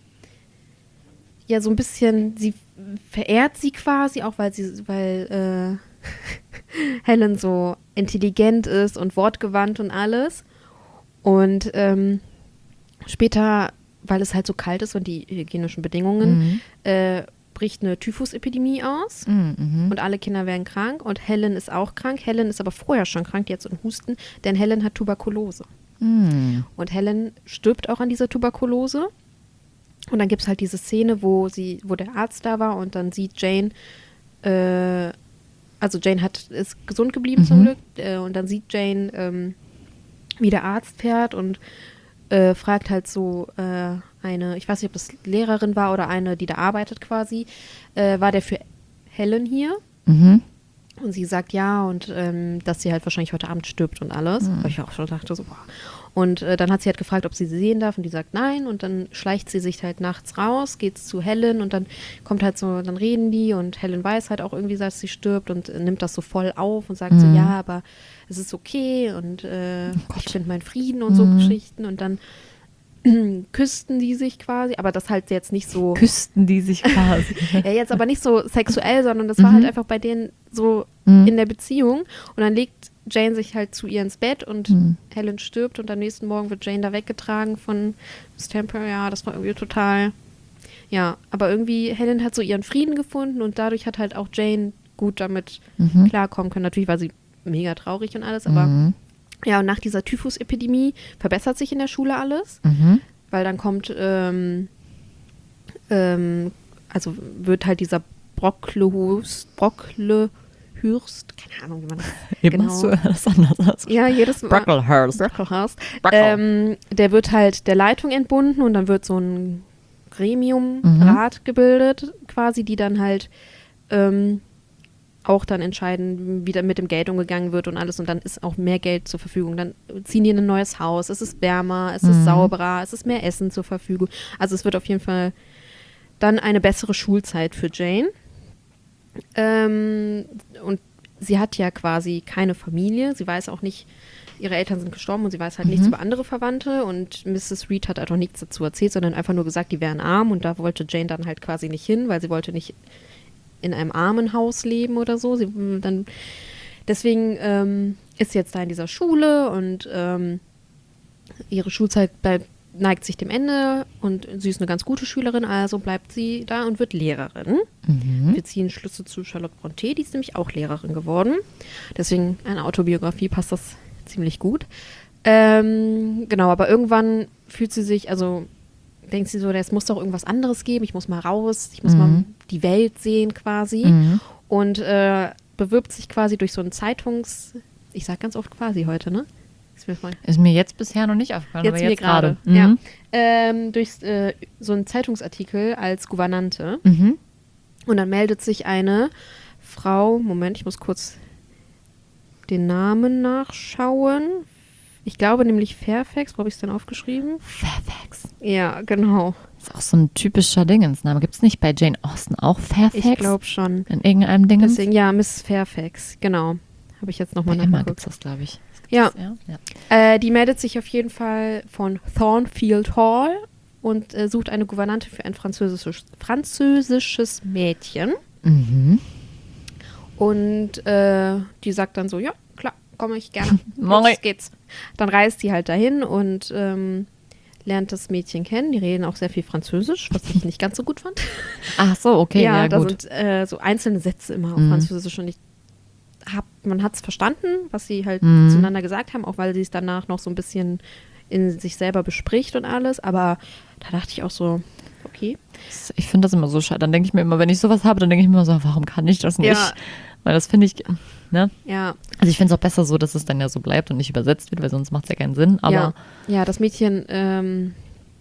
ja, so ein bisschen, sie verehrt sie quasi, auch weil sie, weil äh, Helen so intelligent ist und wortgewandt und alles. Und ähm, später, weil es halt so kalt ist und die hygienischen Bedingungen, Mhm. äh, bricht eine Typhusepidemie aus. Mhm. Mhm. Und alle Kinder werden krank und Helen ist auch krank. Helen ist aber vorher schon krank, jetzt und Husten, denn Helen hat Tuberkulose. Mhm. Und Helen stirbt auch an dieser Tuberkulose. Und dann gibt es halt diese Szene, wo sie, wo der Arzt da war und dann sieht Jane, äh, also Jane hat, ist gesund geblieben Mhm. zum Glück, äh, und dann sieht Jane, ähm, wie der Arzt fährt und äh, fragt halt so äh, eine, ich weiß nicht, ob das Lehrerin war oder eine, die da arbeitet quasi, äh, war der für Helen hier? Mhm. Und sie sagt ja und ähm, dass sie halt wahrscheinlich heute Abend stirbt und alles. Mhm. Weil ich auch schon dachte so, boah. Und äh, dann hat sie halt gefragt, ob sie sie sehen darf und die sagt nein und dann schleicht sie sich halt nachts raus, geht zu Helen und dann kommt halt so, dann reden die und Helen weiß halt auch irgendwie, dass sie stirbt und äh, nimmt das so voll auf und sagt so, Mhm. ja, aber es ist okay und äh, Gott. ich finde meinen Frieden und so Mhm. Geschichten und dann küssten die sich quasi, aber das halt jetzt nicht so, Küssten die sich quasi. ja jetzt aber nicht so sexuell, sondern das war Mhm. halt einfach bei denen so Mhm. in der Beziehung und dann legt Jane sich halt zu ihr ins Bett und Mhm. Helen stirbt und am nächsten Morgen wird Jane da weggetragen von Miss Temple. Ja, das war irgendwie total, ja, aber irgendwie Helen hat so ihren Frieden gefunden und dadurch hat halt auch Jane gut damit Mhm. klarkommen können. Natürlich war sie mega traurig und alles, aber Mhm. ja, und nach dieser Typhusepidemie verbessert sich in der Schule alles, Mhm. weil dann kommt, ähm, ähm, also wird halt dieser Brocklehurst, Brocklehurst, keine Ahnung, wie man das, Eben genau. hast du das anders aus. Ja, jedes Mal. Brocklehurst. Brocklehurst. Brockle. Ähm, der wird halt der Leitung entbunden und dann wird so ein Gremium, Mhm. Rat gebildet, quasi, die dann halt ähm, auch dann entscheiden, wie da mit dem Geld umgegangen wird und alles. Und dann ist auch mehr Geld zur Verfügung. Dann ziehen die in ein neues Haus, es ist wärmer, es ist Mhm. sauberer, es ist mehr Essen zur Verfügung. Also es wird auf jeden Fall dann eine bessere Schulzeit für Jane. Ähm, und sie hat ja quasi keine Familie. Sie weiß auch nicht, ihre Eltern sind gestorben und sie weiß halt nichts Mhm. über andere Verwandte. Und Misses Reed hat halt auch nichts dazu erzählt, sondern einfach nur gesagt, die wären arm. Und da wollte Jane dann halt quasi nicht hin, weil sie wollte nicht in einem Armenhaus leben oder so. Sie, dann, deswegen ähm, ist sie jetzt da in dieser Schule und ähm, ihre Schulzeit bleibt, neigt sich dem Ende und sie ist eine ganz gute Schülerin, also bleibt sie da und wird Lehrerin. Mhm. Wir ziehen Schlüsse zu Charlotte Brontë, die ist nämlich auch Lehrerin geworden. Deswegen eine Autobiografie passt das ziemlich gut. Ähm, genau, aber irgendwann fühlt sie sich, also denkt sie so, es muss doch irgendwas anderes geben, ich muss mal raus, ich muss Mhm. mal die Welt sehen quasi. Mhm. Und äh, bewirbt sich quasi durch so ein Zeitungs... Ich sag ganz oft quasi heute, ne? Ist mir, mal Ist mir jetzt bisher noch nicht aufgefallen, jetzt aber mir jetzt gerade. gerade. Ja. Mhm. Ähm, durch äh, so einen Zeitungsartikel als Gouvernante. Mhm. Und dann meldet sich eine Frau, Moment, ich muss kurz den Namen nachschauen. Ich glaube nämlich Fairfax, wo habe ich es denn aufgeschrieben? Fairfax. Ja, genau. Ist auch so ein typischer Dingensname. Gibt es nicht bei Jane Austen auch Fairfax? Ich glaube schon. In irgendeinem Dingens? Deswegen, ja, Miss Fairfax, genau. Habe ich jetzt Bei nochmal Emma gibt nachgeguckt. es das, glaube ich. Ja. Das, ja. ja. Äh, die meldet sich auf jeden Fall von Thornfield Hall und äh, sucht eine Gouvernante für ein französisches, französisches Mädchen. Mhm. Und äh, die sagt dann so, ja, klar, komme ich gerne. Mach ich. Los geht's. Dann reist die halt dahin und ähm, lernt das Mädchen kennen. Die reden auch sehr viel Französisch, was ich nicht ganz so gut fand. Ach so, okay, ja, da gut. sind äh, so einzelne Sätze immer auf Mhm. Französisch und ich hab, man hat es verstanden, was sie halt Mhm. zueinander gesagt haben, auch weil sie es danach noch so ein bisschen in sich selber bespricht und alles. Aber da dachte ich auch so, okay. Ich finde das immer so schade. Dann denke ich mir immer, wenn ich sowas habe, dann denke ich mir immer so, warum kann ich das nicht? Ja. Weil das finde ich, ne? Ja, Also ich finde es auch besser so, dass es dann ja so bleibt und nicht übersetzt wird, weil sonst macht es ja keinen Sinn. Aber ja, ja, das Mädchen, ähm,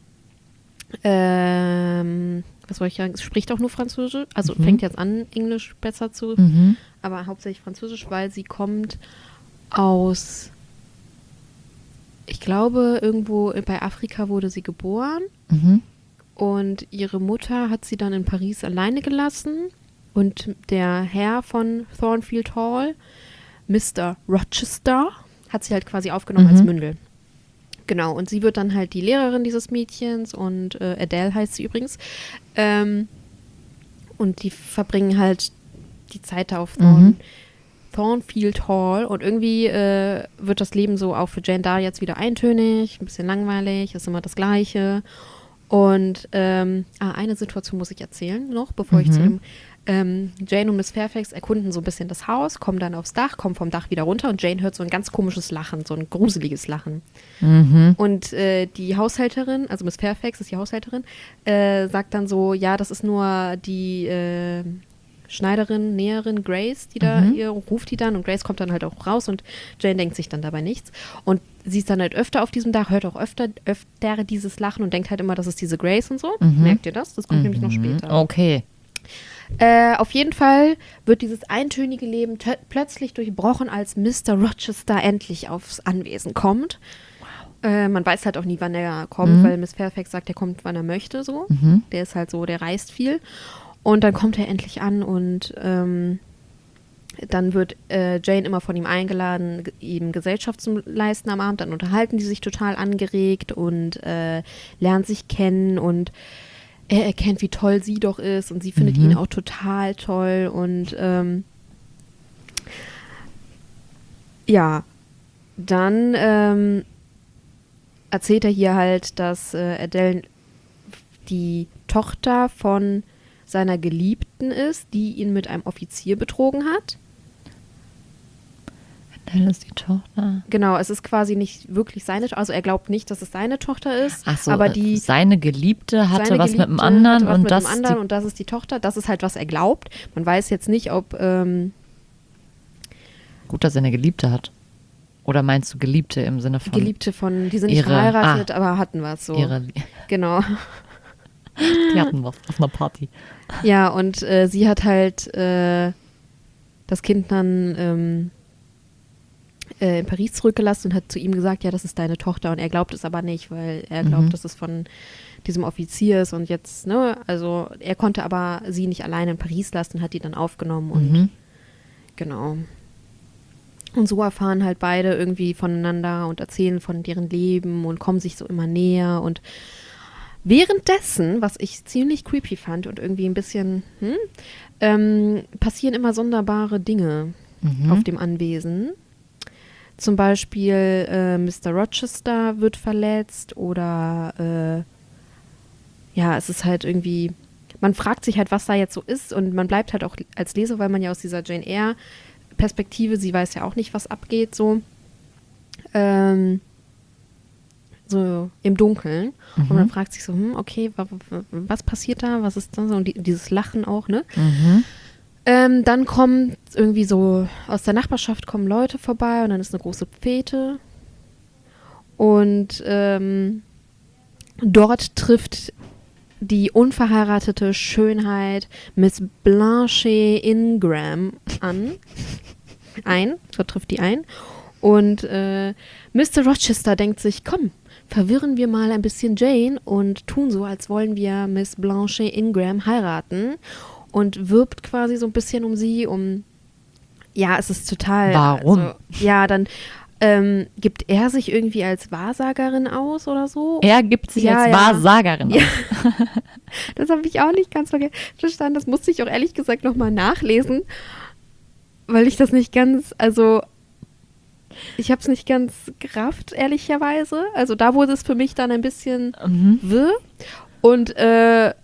ähm, was soll ich sagen, es spricht auch nur Französisch. Also Mhm. fängt jetzt an, Englisch besser zu, mhm. aber hauptsächlich Französisch, weil sie kommt aus, ich glaube, irgendwo bei Afrika wurde sie geboren. Mhm. Und ihre Mutter hat sie dann in Paris alleine gelassen. Und der Herr von Thornfield Hall, Mister Rochester, hat sie halt quasi aufgenommen Mhm. als Mündel. Genau, und sie wird dann halt die Lehrerin dieses Mädchens und äh, Adele heißt sie übrigens. Ähm, und die verbringen halt die Zeit da auf Thorn, Mhm. Thornfield Hall. Und irgendwie äh, wird das Leben so auch für Jane da jetzt wieder eintönig, ein bisschen langweilig, ist immer das Gleiche. Und ähm, ah, eine Situation muss ich erzählen noch, bevor ich Mhm. zu dem ähm, Jane und Miss Fairfax erkunden so ein bisschen das Haus, kommen dann aufs Dach, kommen vom Dach wieder runter und Jane hört so ein ganz komisches Lachen, so ein gruseliges Lachen. Mhm. Und äh, die Haushälterin, also Miss Fairfax ist die Haushälterin, äh, sagt dann so, ja, das ist nur die äh, Schneiderin, Näherin Grace, die da, Mhm. ihr ruft die dann und Grace kommt dann halt auch raus und Jane denkt sich dann dabei nichts. Und sie ist dann halt öfter auf diesem Dach, hört auch öfter, öfter dieses Lachen und denkt halt immer, das ist diese Grace und so. Mhm. Merkt ihr das? Das kommt nämlich noch Mhm. später. Okay. Äh, auf jeden Fall wird dieses eintönige Leben tö- plötzlich durchbrochen, als Mister Rochester endlich aufs Anwesen kommt. Äh, man weiß halt auch nie, wann er kommt, Mhm. weil Miss Fairfax sagt, er kommt, wann er möchte, so. Mhm. Der ist halt so, der reist viel. Und dann kommt er endlich an und ähm, dann wird äh, Jane immer von ihm eingeladen, g- ihm Gesellschaft zu leisten am Abend. Dann unterhalten die sich total angeregt und äh, lernen sich kennen und er erkennt, wie toll sie doch ist und sie findet Mhm. ihn auch total toll und ähm, ja, dann ähm, erzählt er hier halt, dass äh, Adele die Tochter von seiner Geliebten ist, die ihn mit einem Offizier betrogen hat. Adele ist die Tochter. Genau, es ist quasi nicht wirklich seine Tochter, also er glaubt nicht, dass es seine Tochter ist, Ach so, aber äh, die seine Geliebte hatte seine was mit dem Geliebte anderen hatte was und mit das dem ist anderen die, und das ist die Tochter. Das ist halt, was er glaubt. Man weiß jetzt nicht, ob ähm, gut, dass er eine Geliebte hat. Oder meinst du Geliebte im Sinne von Geliebte von, die sind nicht ihre- verheiratet, ah. aber hatten was so. ihre, Genau. die hatten was auf einer Party. Ja, und äh, sie hat halt äh, das Kind dann ähm, äh, in Paris zurückgelassen und hat zu ihm gesagt, ja, das ist deine Tochter. Und er glaubt es aber nicht, weil er glaubt, Mhm. dass es von diesem Offizier ist. Und jetzt, ne, also er konnte aber sie nicht alleine in Paris lassen, hat die dann aufgenommen und Mhm. genau. Und so erfahren halt beide irgendwie voneinander und erzählen von deren Leben und kommen sich so immer näher. Und währenddessen, was ich ziemlich creepy fand und irgendwie ein bisschen, hm, ähm, passieren immer sonderbare Dinge Mhm. auf dem Anwesen. Zum Beispiel äh, Mister Rochester wird verletzt oder äh, ja, es ist halt irgendwie, man fragt sich halt, was da jetzt so ist und man bleibt halt auch als Leser, weil man ja aus dieser Jane Eyre Perspektive, sie weiß ja auch nicht, was abgeht, so. Ähm, so im Dunkeln. Mhm. Und man fragt sich so, hm, okay, wa- wa- was passiert da? Was ist da so? Und die, dieses Lachen auch, ne? Mhm. Ähm, dann kommt irgendwie so, aus der Nachbarschaft kommen Leute vorbei und dann ist eine große Fete. Und ähm, dort trifft die unverheiratete Schönheit Miss Blanche Ingram an. Ein, dort trifft die ein. Und äh, Mister Rochester denkt sich, komm, verwirren wir mal ein bisschen Jane und tun so, als wollen wir Miss Blanche Ingram heiraten. Und wirbt quasi so ein bisschen um sie, um, ja, es ist total. Warum? Also, ja, dann ähm, gibt er sich irgendwie als Wahrsagerin aus oder so. Er gibt sich Ja, als ja. Wahrsagerin Ja. aus. Das habe ich auch nicht ganz verge- verstanden. Das musste ich auch ehrlich gesagt nochmal nachlesen, weil ich das nicht ganz, also ich habe es nicht ganz gerafft, ehrlicherweise. Also da wurde es für mich dann ein bisschen Mhm. wirr. Und äh,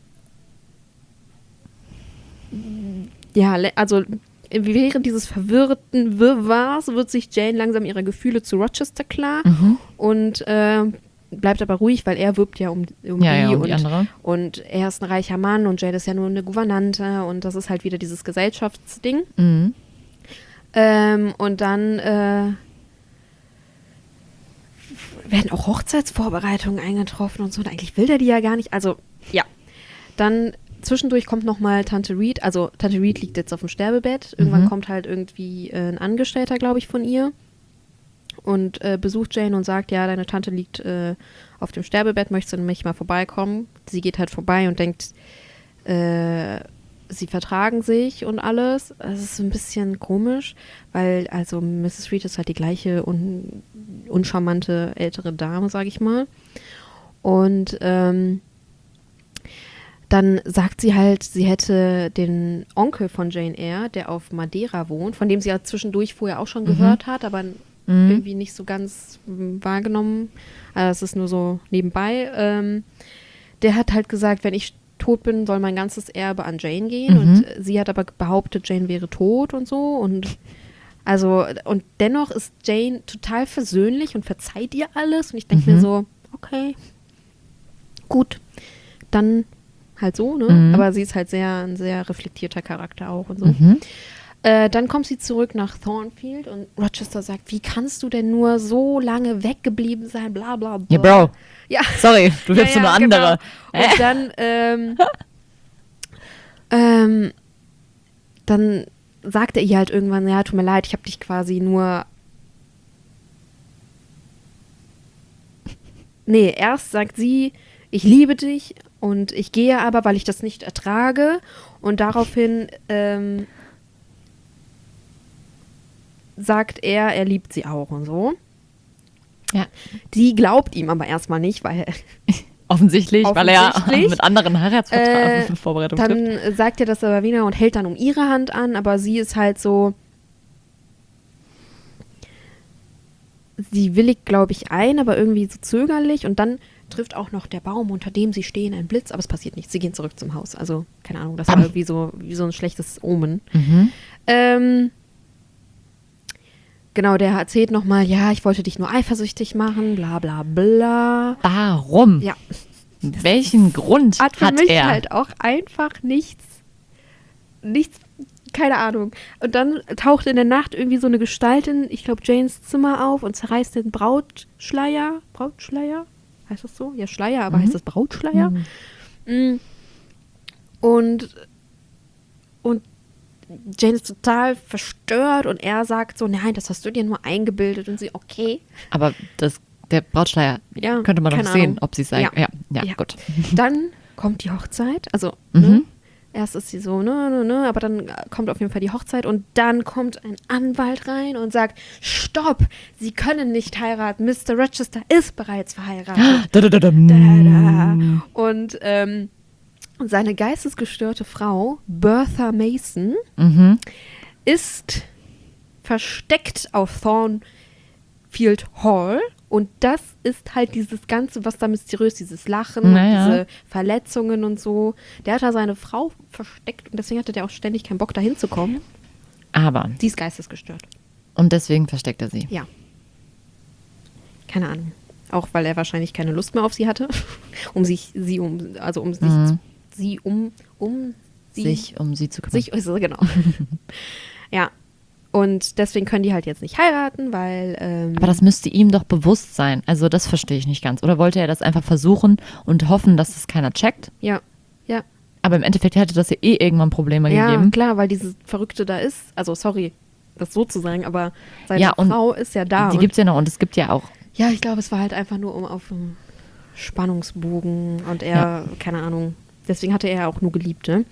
ja, le- also während dieses verwirrten Wirrwarrs wird sich Jane langsam ihrer Gefühle zu Rochester klar Mhm. und äh, bleibt aber ruhig, weil er wirbt ja um, um Ja, die, ja, um und, die andere. und er ist ein reicher Mann und Jane ist ja nur eine Gouvernante und das ist halt wieder dieses Gesellschaftsding. Mhm. Ähm, und dann äh, werden auch Hochzeitsvorbereitungen eingetroffen und so. Und eigentlich will der die ja gar nicht. Also, ja. Dann zwischendurch kommt nochmal Tante Reed. Also, Tante Reed liegt jetzt auf dem Sterbebett. Irgendwann Mhm. kommt halt irgendwie äh, ein Angestellter, glaube ich, von ihr und äh, besucht Jane und sagt, ja, deine Tante liegt äh, auf dem Sterbebett, möchtest du nämlich mal vorbeikommen? Sie geht halt vorbei und denkt, äh, sie vertragen sich und alles. Es ist ein bisschen komisch, weil also Misses Reed ist halt die gleiche un uncharmante ältere Dame, sage ich mal. Und ähm, dann sagt sie halt, sie hätte den Onkel von Jane Eyre, der auf Madeira wohnt, von dem sie ja zwischendurch vorher auch schon Mhm. gehört hat, aber Mhm. irgendwie nicht so ganz m, wahrgenommen. Also es ist nur so nebenbei. Ähm, der hat halt gesagt, wenn ich tot bin, soll mein ganzes Erbe an Jane gehen. Mhm. Und äh, sie hat aber behauptet, Jane wäre tot und so. Und also, und dennoch ist Jane total versöhnlich und verzeiht ihr alles. Und ich denke Mhm. mir so, okay, gut, dann halt so, ne? Mhm. Aber sie ist halt sehr, ein sehr reflektierter Charakter auch und so. Mhm. Äh, dann kommt sie zurück nach Thornfield und Rochester sagt, wie kannst du denn nur so lange weggeblieben sein, bla bla bla. Ja, Bro. Ja, Sorry, du ja, willst ja, nur eine andere. Genau. Und dann, ähm, ähm, dann sagt er ihr halt irgendwann, ja, tut mir leid, ich habe dich quasi nur. Nee, erst sagt sie, ich liebe dich und ich gehe aber, weil ich das nicht ertrage. Und daraufhin ähm, sagt er, er liebt sie auch und so. Ja. Die glaubt ihm aber erstmal nicht, weil Offensichtlich, weil er Offensichtlich. mit anderen Heiratsverträgen Äh, Vorbereitung trifft. dann äh, sagt er das aber wieder und hält dann um ihre Hand an, aber sie ist halt so, sie willigt, glaube ich, ein, aber irgendwie so zögerlich und dann trifft auch noch der Baum, unter dem sie stehen, ein Blitz, aber es passiert nichts. Sie gehen zurück zum Haus. Also, keine Ahnung, das war Bam. irgendwie so, wie so ein schlechtes Omen. Mhm. Ähm, genau, der erzählt nochmal, ja, ich wollte dich nur eifersüchtig machen, bla bla bla. Warum? Ja, Welchen Grund hat hat, für mich er? halt auch einfach nichts, nichts, keine Ahnung. Und dann taucht in der Nacht irgendwie so eine Gestalt in, ich glaube, Janes Zimmer auf und zerreißt den Brautschleier. Brautschleier? Heißt das so? Ja, Schleier, aber Mhm. heißt das Brautschleier? Mhm. Mm. Und, und Jane ist total verstört und er sagt so, nein, das hast du dir nur eingebildet. Und sie, okay. Aber das, der Brautschleier, Ja, könnte man doch keine sehen, Ahnung. ob sie es sei. Ja. Ja. Ja, Ja. gut. Dann kommt die Hochzeit, also Mhm. ne, erst ist sie so, ne, ne, ne, aber dann kommt auf jeden Fall die Hochzeit und dann kommt ein Anwalt rein und sagt, stopp, Sie können nicht heiraten, Mister Rochester ist bereits verheiratet. Da, da, da, da. Da, da. Und ähm, seine geistesgestörte Frau, Bertha Mason, Mhm. ist versteckt auf Thornfield Hall und das ist halt dieses Ganze, was da mysteriös, dieses Lachen, Naja. und diese Verletzungen und so. Der hat da seine Frau versteckt und deswegen hatte der auch ständig keinen Bock, da hinzukommen. Aber, Die ist geistesgestört. und deswegen versteckt er sie. Ja. Keine Ahnung. Auch weil er wahrscheinlich keine Lust mehr auf sie hatte. um sich, sie um, also um sich, Mhm. sie um, um sie, Sich um sie zu kümmern. sich, also genau. Ja. Und deswegen können die halt jetzt nicht heiraten, weil, ähm, Aber das müsste ihm doch bewusst sein. Also das verstehe ich nicht ganz. Oder wollte er das einfach versuchen und hoffen, dass es keiner checkt? ja, ja. Aber im Endeffekt hätte das ja eh irgendwann Probleme Ja, gegeben. klar, weil diese Verrückte da ist. Also, sorry, das so zu sagen, aber seine Ja, und Frau ist ja da. Die und gibt es ja noch und es gibt ja auch. ja, ich glaube, es war halt einfach nur um auf dem Spannungsbogen und er, Ja. keine Ahnung, deswegen hatte er ja auch nur geliebt, ne?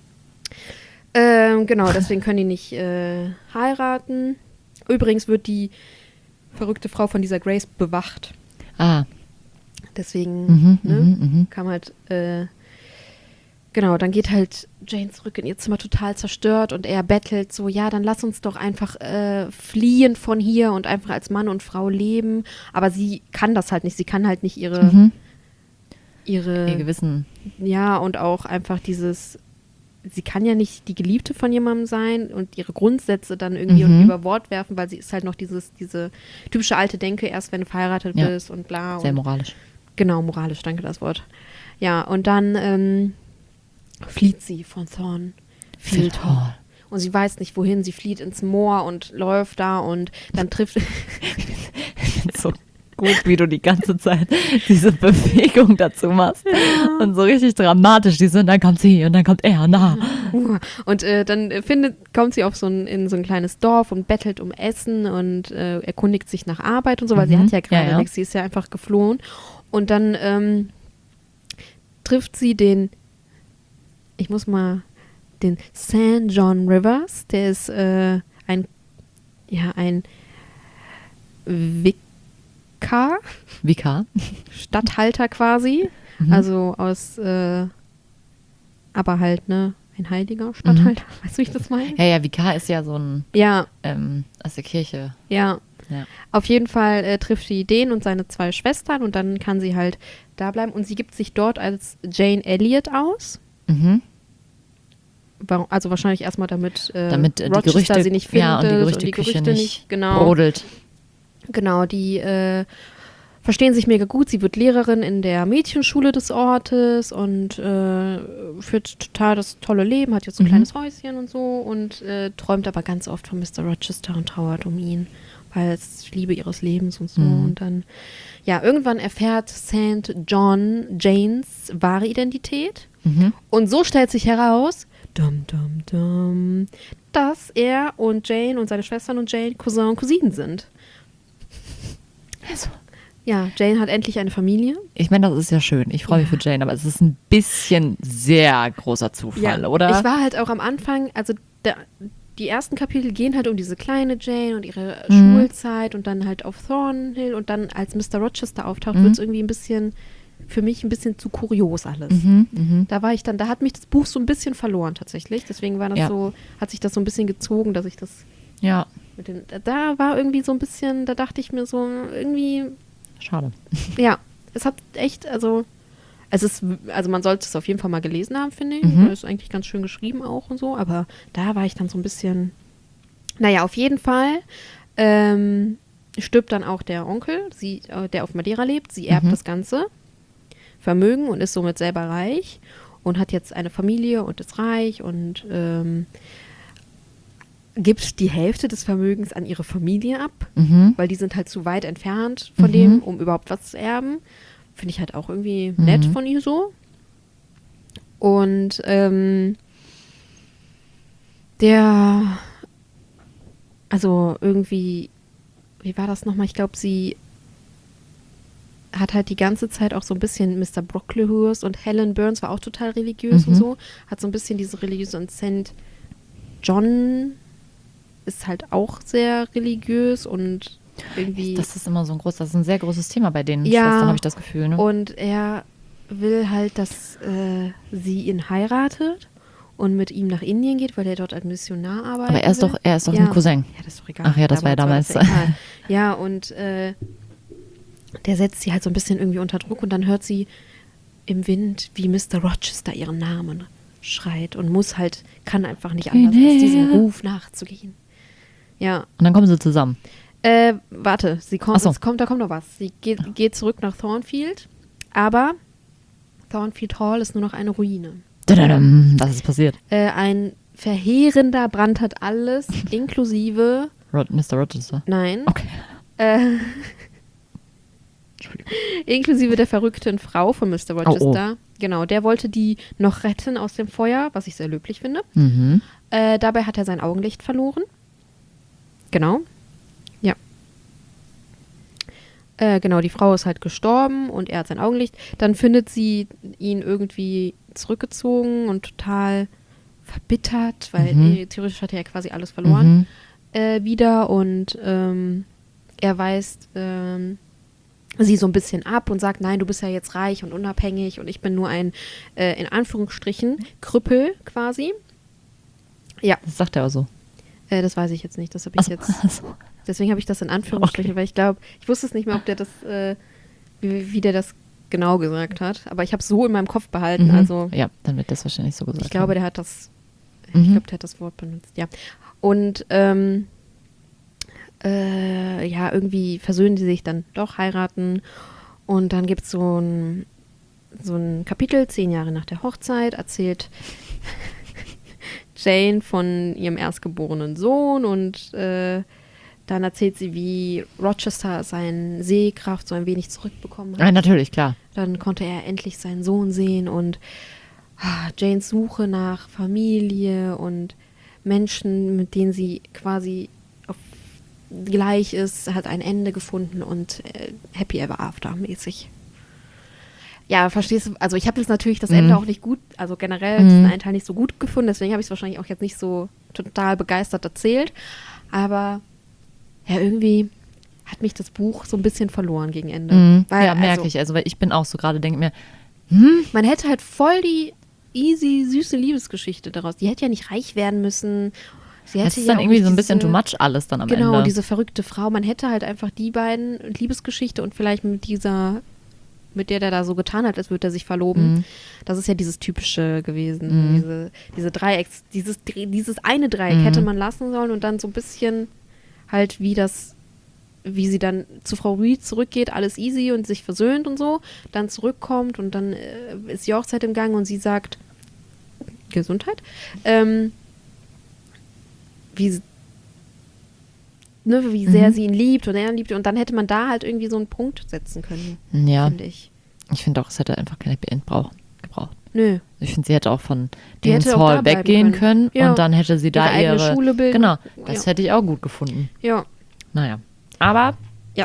Ähm, genau, deswegen können die nicht äh, heiraten. Übrigens wird die verrückte Frau von dieser Grace bewacht. Ah, Deswegen mhm, ne, mhm, mhm. kam halt, äh, genau, dann geht halt Jane zurück in ihr Zimmer total zerstört und er bettelt so, ja, dann lass uns doch einfach äh, fliehen von hier und einfach als Mann und Frau leben. Aber sie kann das halt nicht, sie kann halt nicht ihre, Mhm. ihre, Ihr Gewissen. ja, und auch einfach dieses, sie kann ja nicht die Geliebte von jemandem sein und ihre Grundsätze dann irgendwie Mhm. über Bord werfen, weil sie ist halt noch dieses, diese typische alte Denke, erst wenn du verheiratet Ja. bist und bla. Sehr und moralisch. Genau, moralisch, danke das Wort. Ja, und dann ähm, flieht sie von Thornfield Hall. Und sie weiß nicht wohin, sie flieht ins Moor und läuft da und dann trifft So gut, wie du die ganze Zeit diese Bewegung dazu machst. Und so richtig dramatisch. Diese, und dann kommt sie und dann kommt er. Na. und äh, dann äh, findet, kommt sie auf so ein, in so ein kleines Dorf und bettelt um Essen und äh, erkundigt sich nach Arbeit und so, weil sie Mhm. hat ja gerade Ja, ja. nichts, sie ist ja einfach geflohen. Und dann ähm, trifft sie den, ich muss mal, den Saint John Rivers, der ist äh, ein, ja, ein Vikar, Vikar. Statthalter quasi, Mhm. also aus, äh, aber halt, ne, ein heiliger Statthalter, weißt du, wie ich das meine? Ja, ja, Vikar ist ja so ein Ja, ähm, aus der Kirche. ja. Ja. Auf jeden Fall äh, trifft sie den und seine zwei Schwestern und dann kann sie halt da bleiben und sie gibt sich dort als Jane Elliot aus. Mhm. Warum- Also wahrscheinlich erstmal damit, äh, Damit äh, die Rochester Gerüchte, sie nicht findet ja, und die und Gerüchteküche Gerüchte nicht genau. brodelt. Genau, die äh, verstehen sich mega gut. Sie wird Lehrerin in der Mädchenschule des Ortes und äh, führt total das tolle Leben, hat jetzt ein Mhm. kleines Häuschen und so und äh, träumt aber ganz oft von Mister Rochester und trauert um ihn, weil es die Liebe ihres Lebens und so. Mhm. Und dann, ja, irgendwann erfährt Saint John Janes wahre Identität. Mhm. Und so stellt sich heraus, dum, dum, dum, dass er und Jane und seine Schwestern und Jane Cousin und Cousinen sind. Also, Ja, Jane hat endlich eine Familie. ich meine, das ist ja schön. Ich freue mich Ja. für Jane, aber es ist ein bisschen sehr großer Zufall, oder? Ich war halt auch am Anfang, also der, die ersten Kapitel gehen halt um diese kleine Jane und ihre Mhm. Schulzeit und dann halt auf Thornhill und dann als Mister Rochester auftaucht, Mhm. wird es irgendwie ein bisschen, für mich ein bisschen zu kurios alles. Mhm, mhm. Da war ich dann, da hat mich das Buch so ein bisschen verloren tatsächlich. Deswegen war das Ja. so, hat sich das so ein bisschen gezogen, dass ich das Ja, mit den, da- da war irgendwie so ein bisschen, da dachte ich mir so, irgendwie, schade. ja, es hat echt, also, es ist, also man sollte es auf jeden Fall mal gelesen haben, finde ich. Mhm. Es ist eigentlich ganz schön geschrieben auch und so, aber da war ich dann so ein bisschen, naja, auf jeden Fall ähm, stirbt dann auch der Onkel, sie, äh, der auf Madeira lebt. Sie erbt Mhm. das ganze Vermögen und ist somit selber reich und hat jetzt eine Familie und ist reich und ähm, gibt die Hälfte des Vermögens an ihre Familie ab, Mhm. weil die sind halt zu weit entfernt von Mhm. dem, um überhaupt was zu erben. Finde ich halt auch irgendwie nett Mhm. von ihr so. Und ähm, der, also irgendwie, wie war das nochmal? Ich glaube, sie hat halt die ganze Zeit auch so ein bisschen Mister Brocklehurst und Helen Burns war auch total religiös Mhm. und so. Hat so ein bisschen diese religiöse und Saint John ist halt auch sehr religiös und irgendwie. Das ist immer so ein großes, das ist ein sehr großes Thema bei den Ja. Schwestern, habe ich das Gefühl. Ne? Und er will halt, dass äh, sie ihn heiratet und mit ihm nach Indien geht, weil er dort als Missionar arbeitet. Aber er ist doch, er ist doch ja. ein Cousin. Ja, das ist doch egal. Ach ja, das war ja damals. das egal. Ja, und äh, der setzt sie halt so ein bisschen irgendwie unter Druck und dann hört sie im Wind, wie Mister Rochester ihren Namen schreit und muss halt, kann einfach nicht anders, als diesem Ruf nachzugehen. Ja, Und dann kommen sie zusammen. Äh, warte, sie kommt, Ach so. es kommt, da kommt noch was. Sie geht, geht zurück nach Thornfield, aber Thornfield Hall ist nur noch eine Ruine. Dadadam, was ist passiert? Äh, ein verheerender Brand hat alles, inklusive, Rod, Mister Rochester. nein, Okay. äh, inklusive der verrückten Frau von Mister Rochester. Oh, Genau, der wollte die noch retten aus dem Feuer, was ich sehr löblich finde. Mhm. Äh, dabei hat er sein Augenlicht verloren. Genau. Ja. Äh, genau, die Frau ist halt gestorben und er hat sein Augenlicht. Dann findet sie ihn irgendwie zurückgezogen und total verbittert, weil Mhm. äh, theoretisch hat er ja quasi alles verloren Mhm. äh, wieder und ähm, er weist ähm, sie so ein bisschen ab und sagt, nein, du bist ja jetzt reich und unabhängig und ich bin nur ein, äh, in Anführungsstrichen, Krüppel quasi. Ja, Das sagt er aber so. äh, das weiß ich jetzt nicht, das habe ich Achso. jetzt, Achso. deswegen habe ich das in Anführungsstrichen, Okay. weil ich glaube, ich wusste es nicht mehr, ob der das, äh, wie, wie der das genau gesagt hat, aber ich habe es so in meinem Kopf behalten, Mhm. also Ja, dann wird das wahrscheinlich so gesagt. ich glaube, haben. der hat das, ich Mhm. glaube, der hat das Wort benutzt, ja. Und, ähm, äh, ja, irgendwie versöhnen die sich dann doch, heiraten und dann gibt es so ein, so ein Kapitel, zehn Jahre nach der Hochzeit, erzählt Jane von ihrem erstgeborenen Sohn und äh, dann erzählt sie, wie Rochester seine Sehkraft so ein wenig zurückbekommen hat. Ja, natürlich, klar. Dann konnte er endlich seinen Sohn sehen und ah, Janes Suche nach Familie und Menschen, mit denen sie quasi auf gleich ist, hat ein Ende gefunden und äh, Happy Ever After mäßig. Ja, verstehst du? Also ich habe jetzt natürlich das Ende Mhm. auch nicht gut, also generell Mhm. diesen einen Teil nicht so gut gefunden, deswegen habe ich es wahrscheinlich auch jetzt nicht so total begeistert erzählt. Aber ja, irgendwie hat mich das Buch so ein bisschen verloren gegen Ende. Mhm. Weil, Ja, merke also, ich. Also, weil ich bin auch so gerade, denke mir, hm, Man hätte halt voll die easy, süße Liebesgeschichte daraus. Die hätte ja nicht reich werden müssen. Sie hätte es ist ja dann auch irgendwie nicht so ein bisschen diese- too much alles dann am Genau, Ende. diese verrückte Frau. Man hätte halt einfach die beiden Liebesgeschichte und vielleicht mit dieser, mit der der da so getan hat, als würde er sich verloben. Mhm. Das ist ja dieses Typische gewesen. Mhm. Diese, diese Dreiecks, dieses, dieses eine Dreieck Mhm. hätte man lassen sollen und dann so ein bisschen halt wie das, wie sie dann zu Frau Reed zurückgeht, alles easy und sich versöhnt und so, dann zurückkommt und dann äh, ist die Hochzeit im Gang und sie sagt Gesundheit, ähm, wie, ne, wie sehr Mhm. sie ihn liebt und er ihn liebt und dann hätte man da halt irgendwie so einen Punkt setzen können, Ja, finde ich. ich finde auch, es hätte einfach kein Happy End brauch- gebraucht. Nö. Ich finde, sie hätte auch von Die hätte Dance auch da Hall bleiben weggehen können. können, Ja. und dann hätte sie da Ihre eigene ihre Schule bilden. Genau, das Ja. hätte ich auch gut gefunden. Ja. Naja, aber Ja.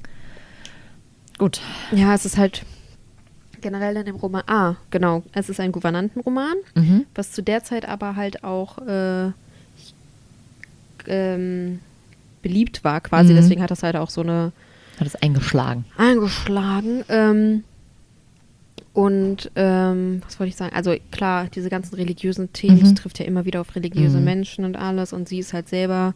gut. Ja, es ist halt generell in dem Roman, ah, genau, es ist ein Gouvernantenroman, Mhm. was zu der Zeit aber halt auch äh, ähm, beliebt war quasi, Mhm. deswegen hat das halt auch so eine Hat es eingeschlagen. eingeschlagen. Ähm, und ähm, was wollte ich sagen? Also klar, diese ganzen religiösen Themen, Mhm. das trifft ja immer wieder auf religiöse Mhm. Menschen und alles und sie ist halt selber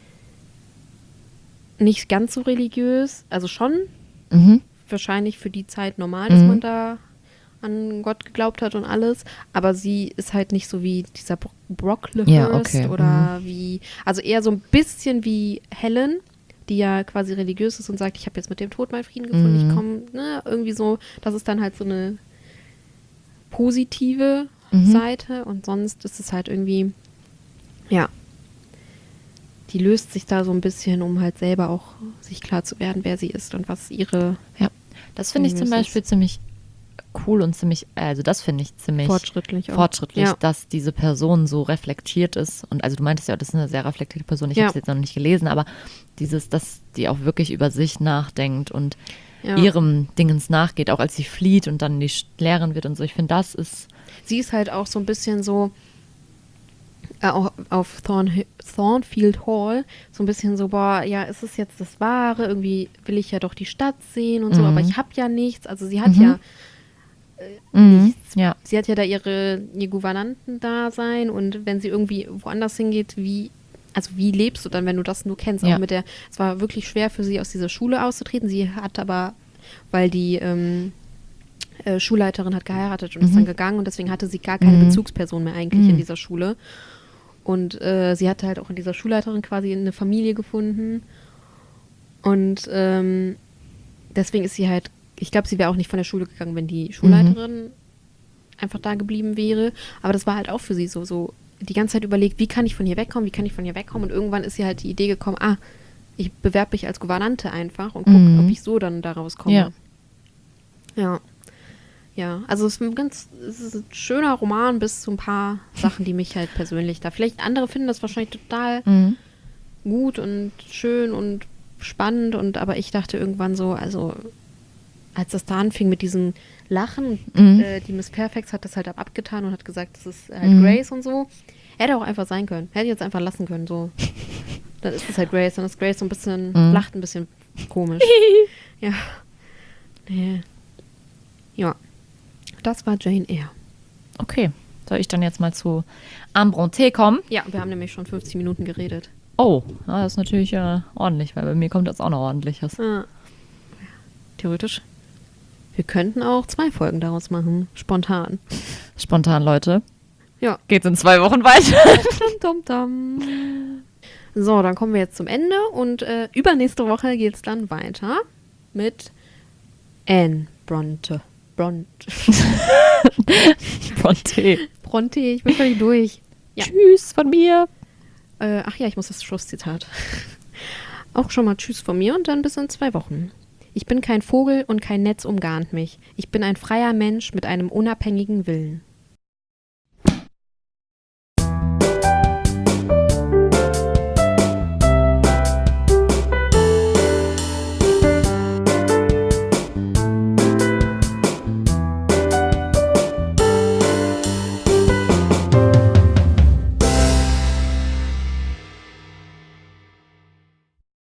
nicht ganz so religiös, also schon Mhm. wahrscheinlich für die Zeit normal, dass Mhm. man da an Gott geglaubt hat und alles, aber sie ist halt nicht so wie dieser Bro- Brocklehurst Ja, okay, oder wie, also eher so ein bisschen wie Helen, die ja quasi religiös ist und sagt, ich habe jetzt mit dem Tod meinen Frieden gefunden, Mhm. ich komme, ne, irgendwie so, das ist dann halt so eine positive Mhm. Seite und sonst ist es halt irgendwie, ja, die löst sich da so ein bisschen, um halt selber auch sich klar zu werden, wer sie ist und was ihre Ja, das finde ich zum Mindestens. Beispiel ziemlich cool und ziemlich, also das finde ich ziemlich fortschrittlich auch. fortschrittlich, Ja. dass diese Person so reflektiert ist. Und also du meintest ja, das ist eine sehr reflektierte Person. Ich Ja. habe es jetzt noch nicht gelesen, aber dieses, dass die auch wirklich über sich nachdenkt und Ja. ihrem Dingens nachgeht, auch als sie flieht und dann die Lehrerin wird und so. Ich finde, das ist, Sie ist halt auch so ein bisschen so äh, auch auf Thorn, Thornfield Hall so ein bisschen so, boah, ja, ist es jetzt das Wahre? Irgendwie will ich ja doch die Stadt sehen und so, Mhm. aber ich habe ja nichts. Also sie hat Mhm. ja mhm. nichts. ja, Sie hat ja da ihre, ihr Gouvernantendasein und wenn sie irgendwie woanders hingeht, wie, also wie lebst du dann, wenn du das nur kennst? Ja. Auch mit der, es war wirklich schwer für sie, aus dieser Schule auszutreten. Sie hat aber, weil die ähm, äh, Schulleiterin hat geheiratet und ist Mhm. dann gegangen und deswegen hatte sie gar keine Mhm. Bezugsperson mehr eigentlich Mhm. in dieser Schule. Und äh, sie hatte halt auch in dieser Schulleiterin quasi eine Familie gefunden. Und ähm, deswegen ist sie halt, ich glaube, sie wäre auch nicht von der Schule gegangen, wenn die Schulleiterin mhm. einfach da geblieben wäre. Aber das war halt auch für sie so, so die ganze Zeit überlegt, wie kann ich von hier wegkommen, wie kann ich von hier wegkommen. Und irgendwann ist ihr halt die Idee gekommen, ah, ich bewerbe mich als Gouvernante einfach und gucke, mhm. ob ich so dann da rauskomme. Ja. Ja. Ja, also es ist ein ganz es ist ein schöner Roman bis zu ein paar Sachen, die mich halt persönlich da. Vielleicht andere finden das wahrscheinlich total mhm. gut und schön und spannend. Und aber ich dachte irgendwann so, also als das da anfing mit diesem Lachen, mhm. äh, die Miss Fairfax hat das halt abgetan und hat gesagt, das ist halt mhm. Grace und so. Hätte auch einfach sein können. Hätte jetzt einfach lassen können, so. Dann ist es halt Grace, dann ist Grace so ein bisschen, mhm. lacht ein bisschen komisch. Ja. Nee. Ja. Das war Jane Eyre. Okay. Soll ich dann jetzt mal zu Ambronté kommen? Ja, wir haben nämlich schon fünfzehn Minuten geredet. Oh, das ist natürlich äh, ordentlich, weil bei mir kommt jetzt auch noch ordentliches. Ah. Theoretisch. Wir könnten auch zwei Folgen daraus machen. Spontan. Spontan, Leute. Ja. Geht's in zwei Wochen weiter. Dum, dum, dum. So, dann kommen wir jetzt zum Ende und äh, übernächste Woche geht's dann weiter mit Anne Bronte. Bronte. Bronte. Bronte, ich bin völlig durch. Ja. Tschüss von mir. Äh, ach ja, ich muss das Schlusszitat. Auch schon mal Tschüss von mir und dann bis in zwei Wochen. Ich bin kein Vogel und kein Netz umgarnt mich. Ich bin ein freier Mensch mit einem unabhängigen Willen.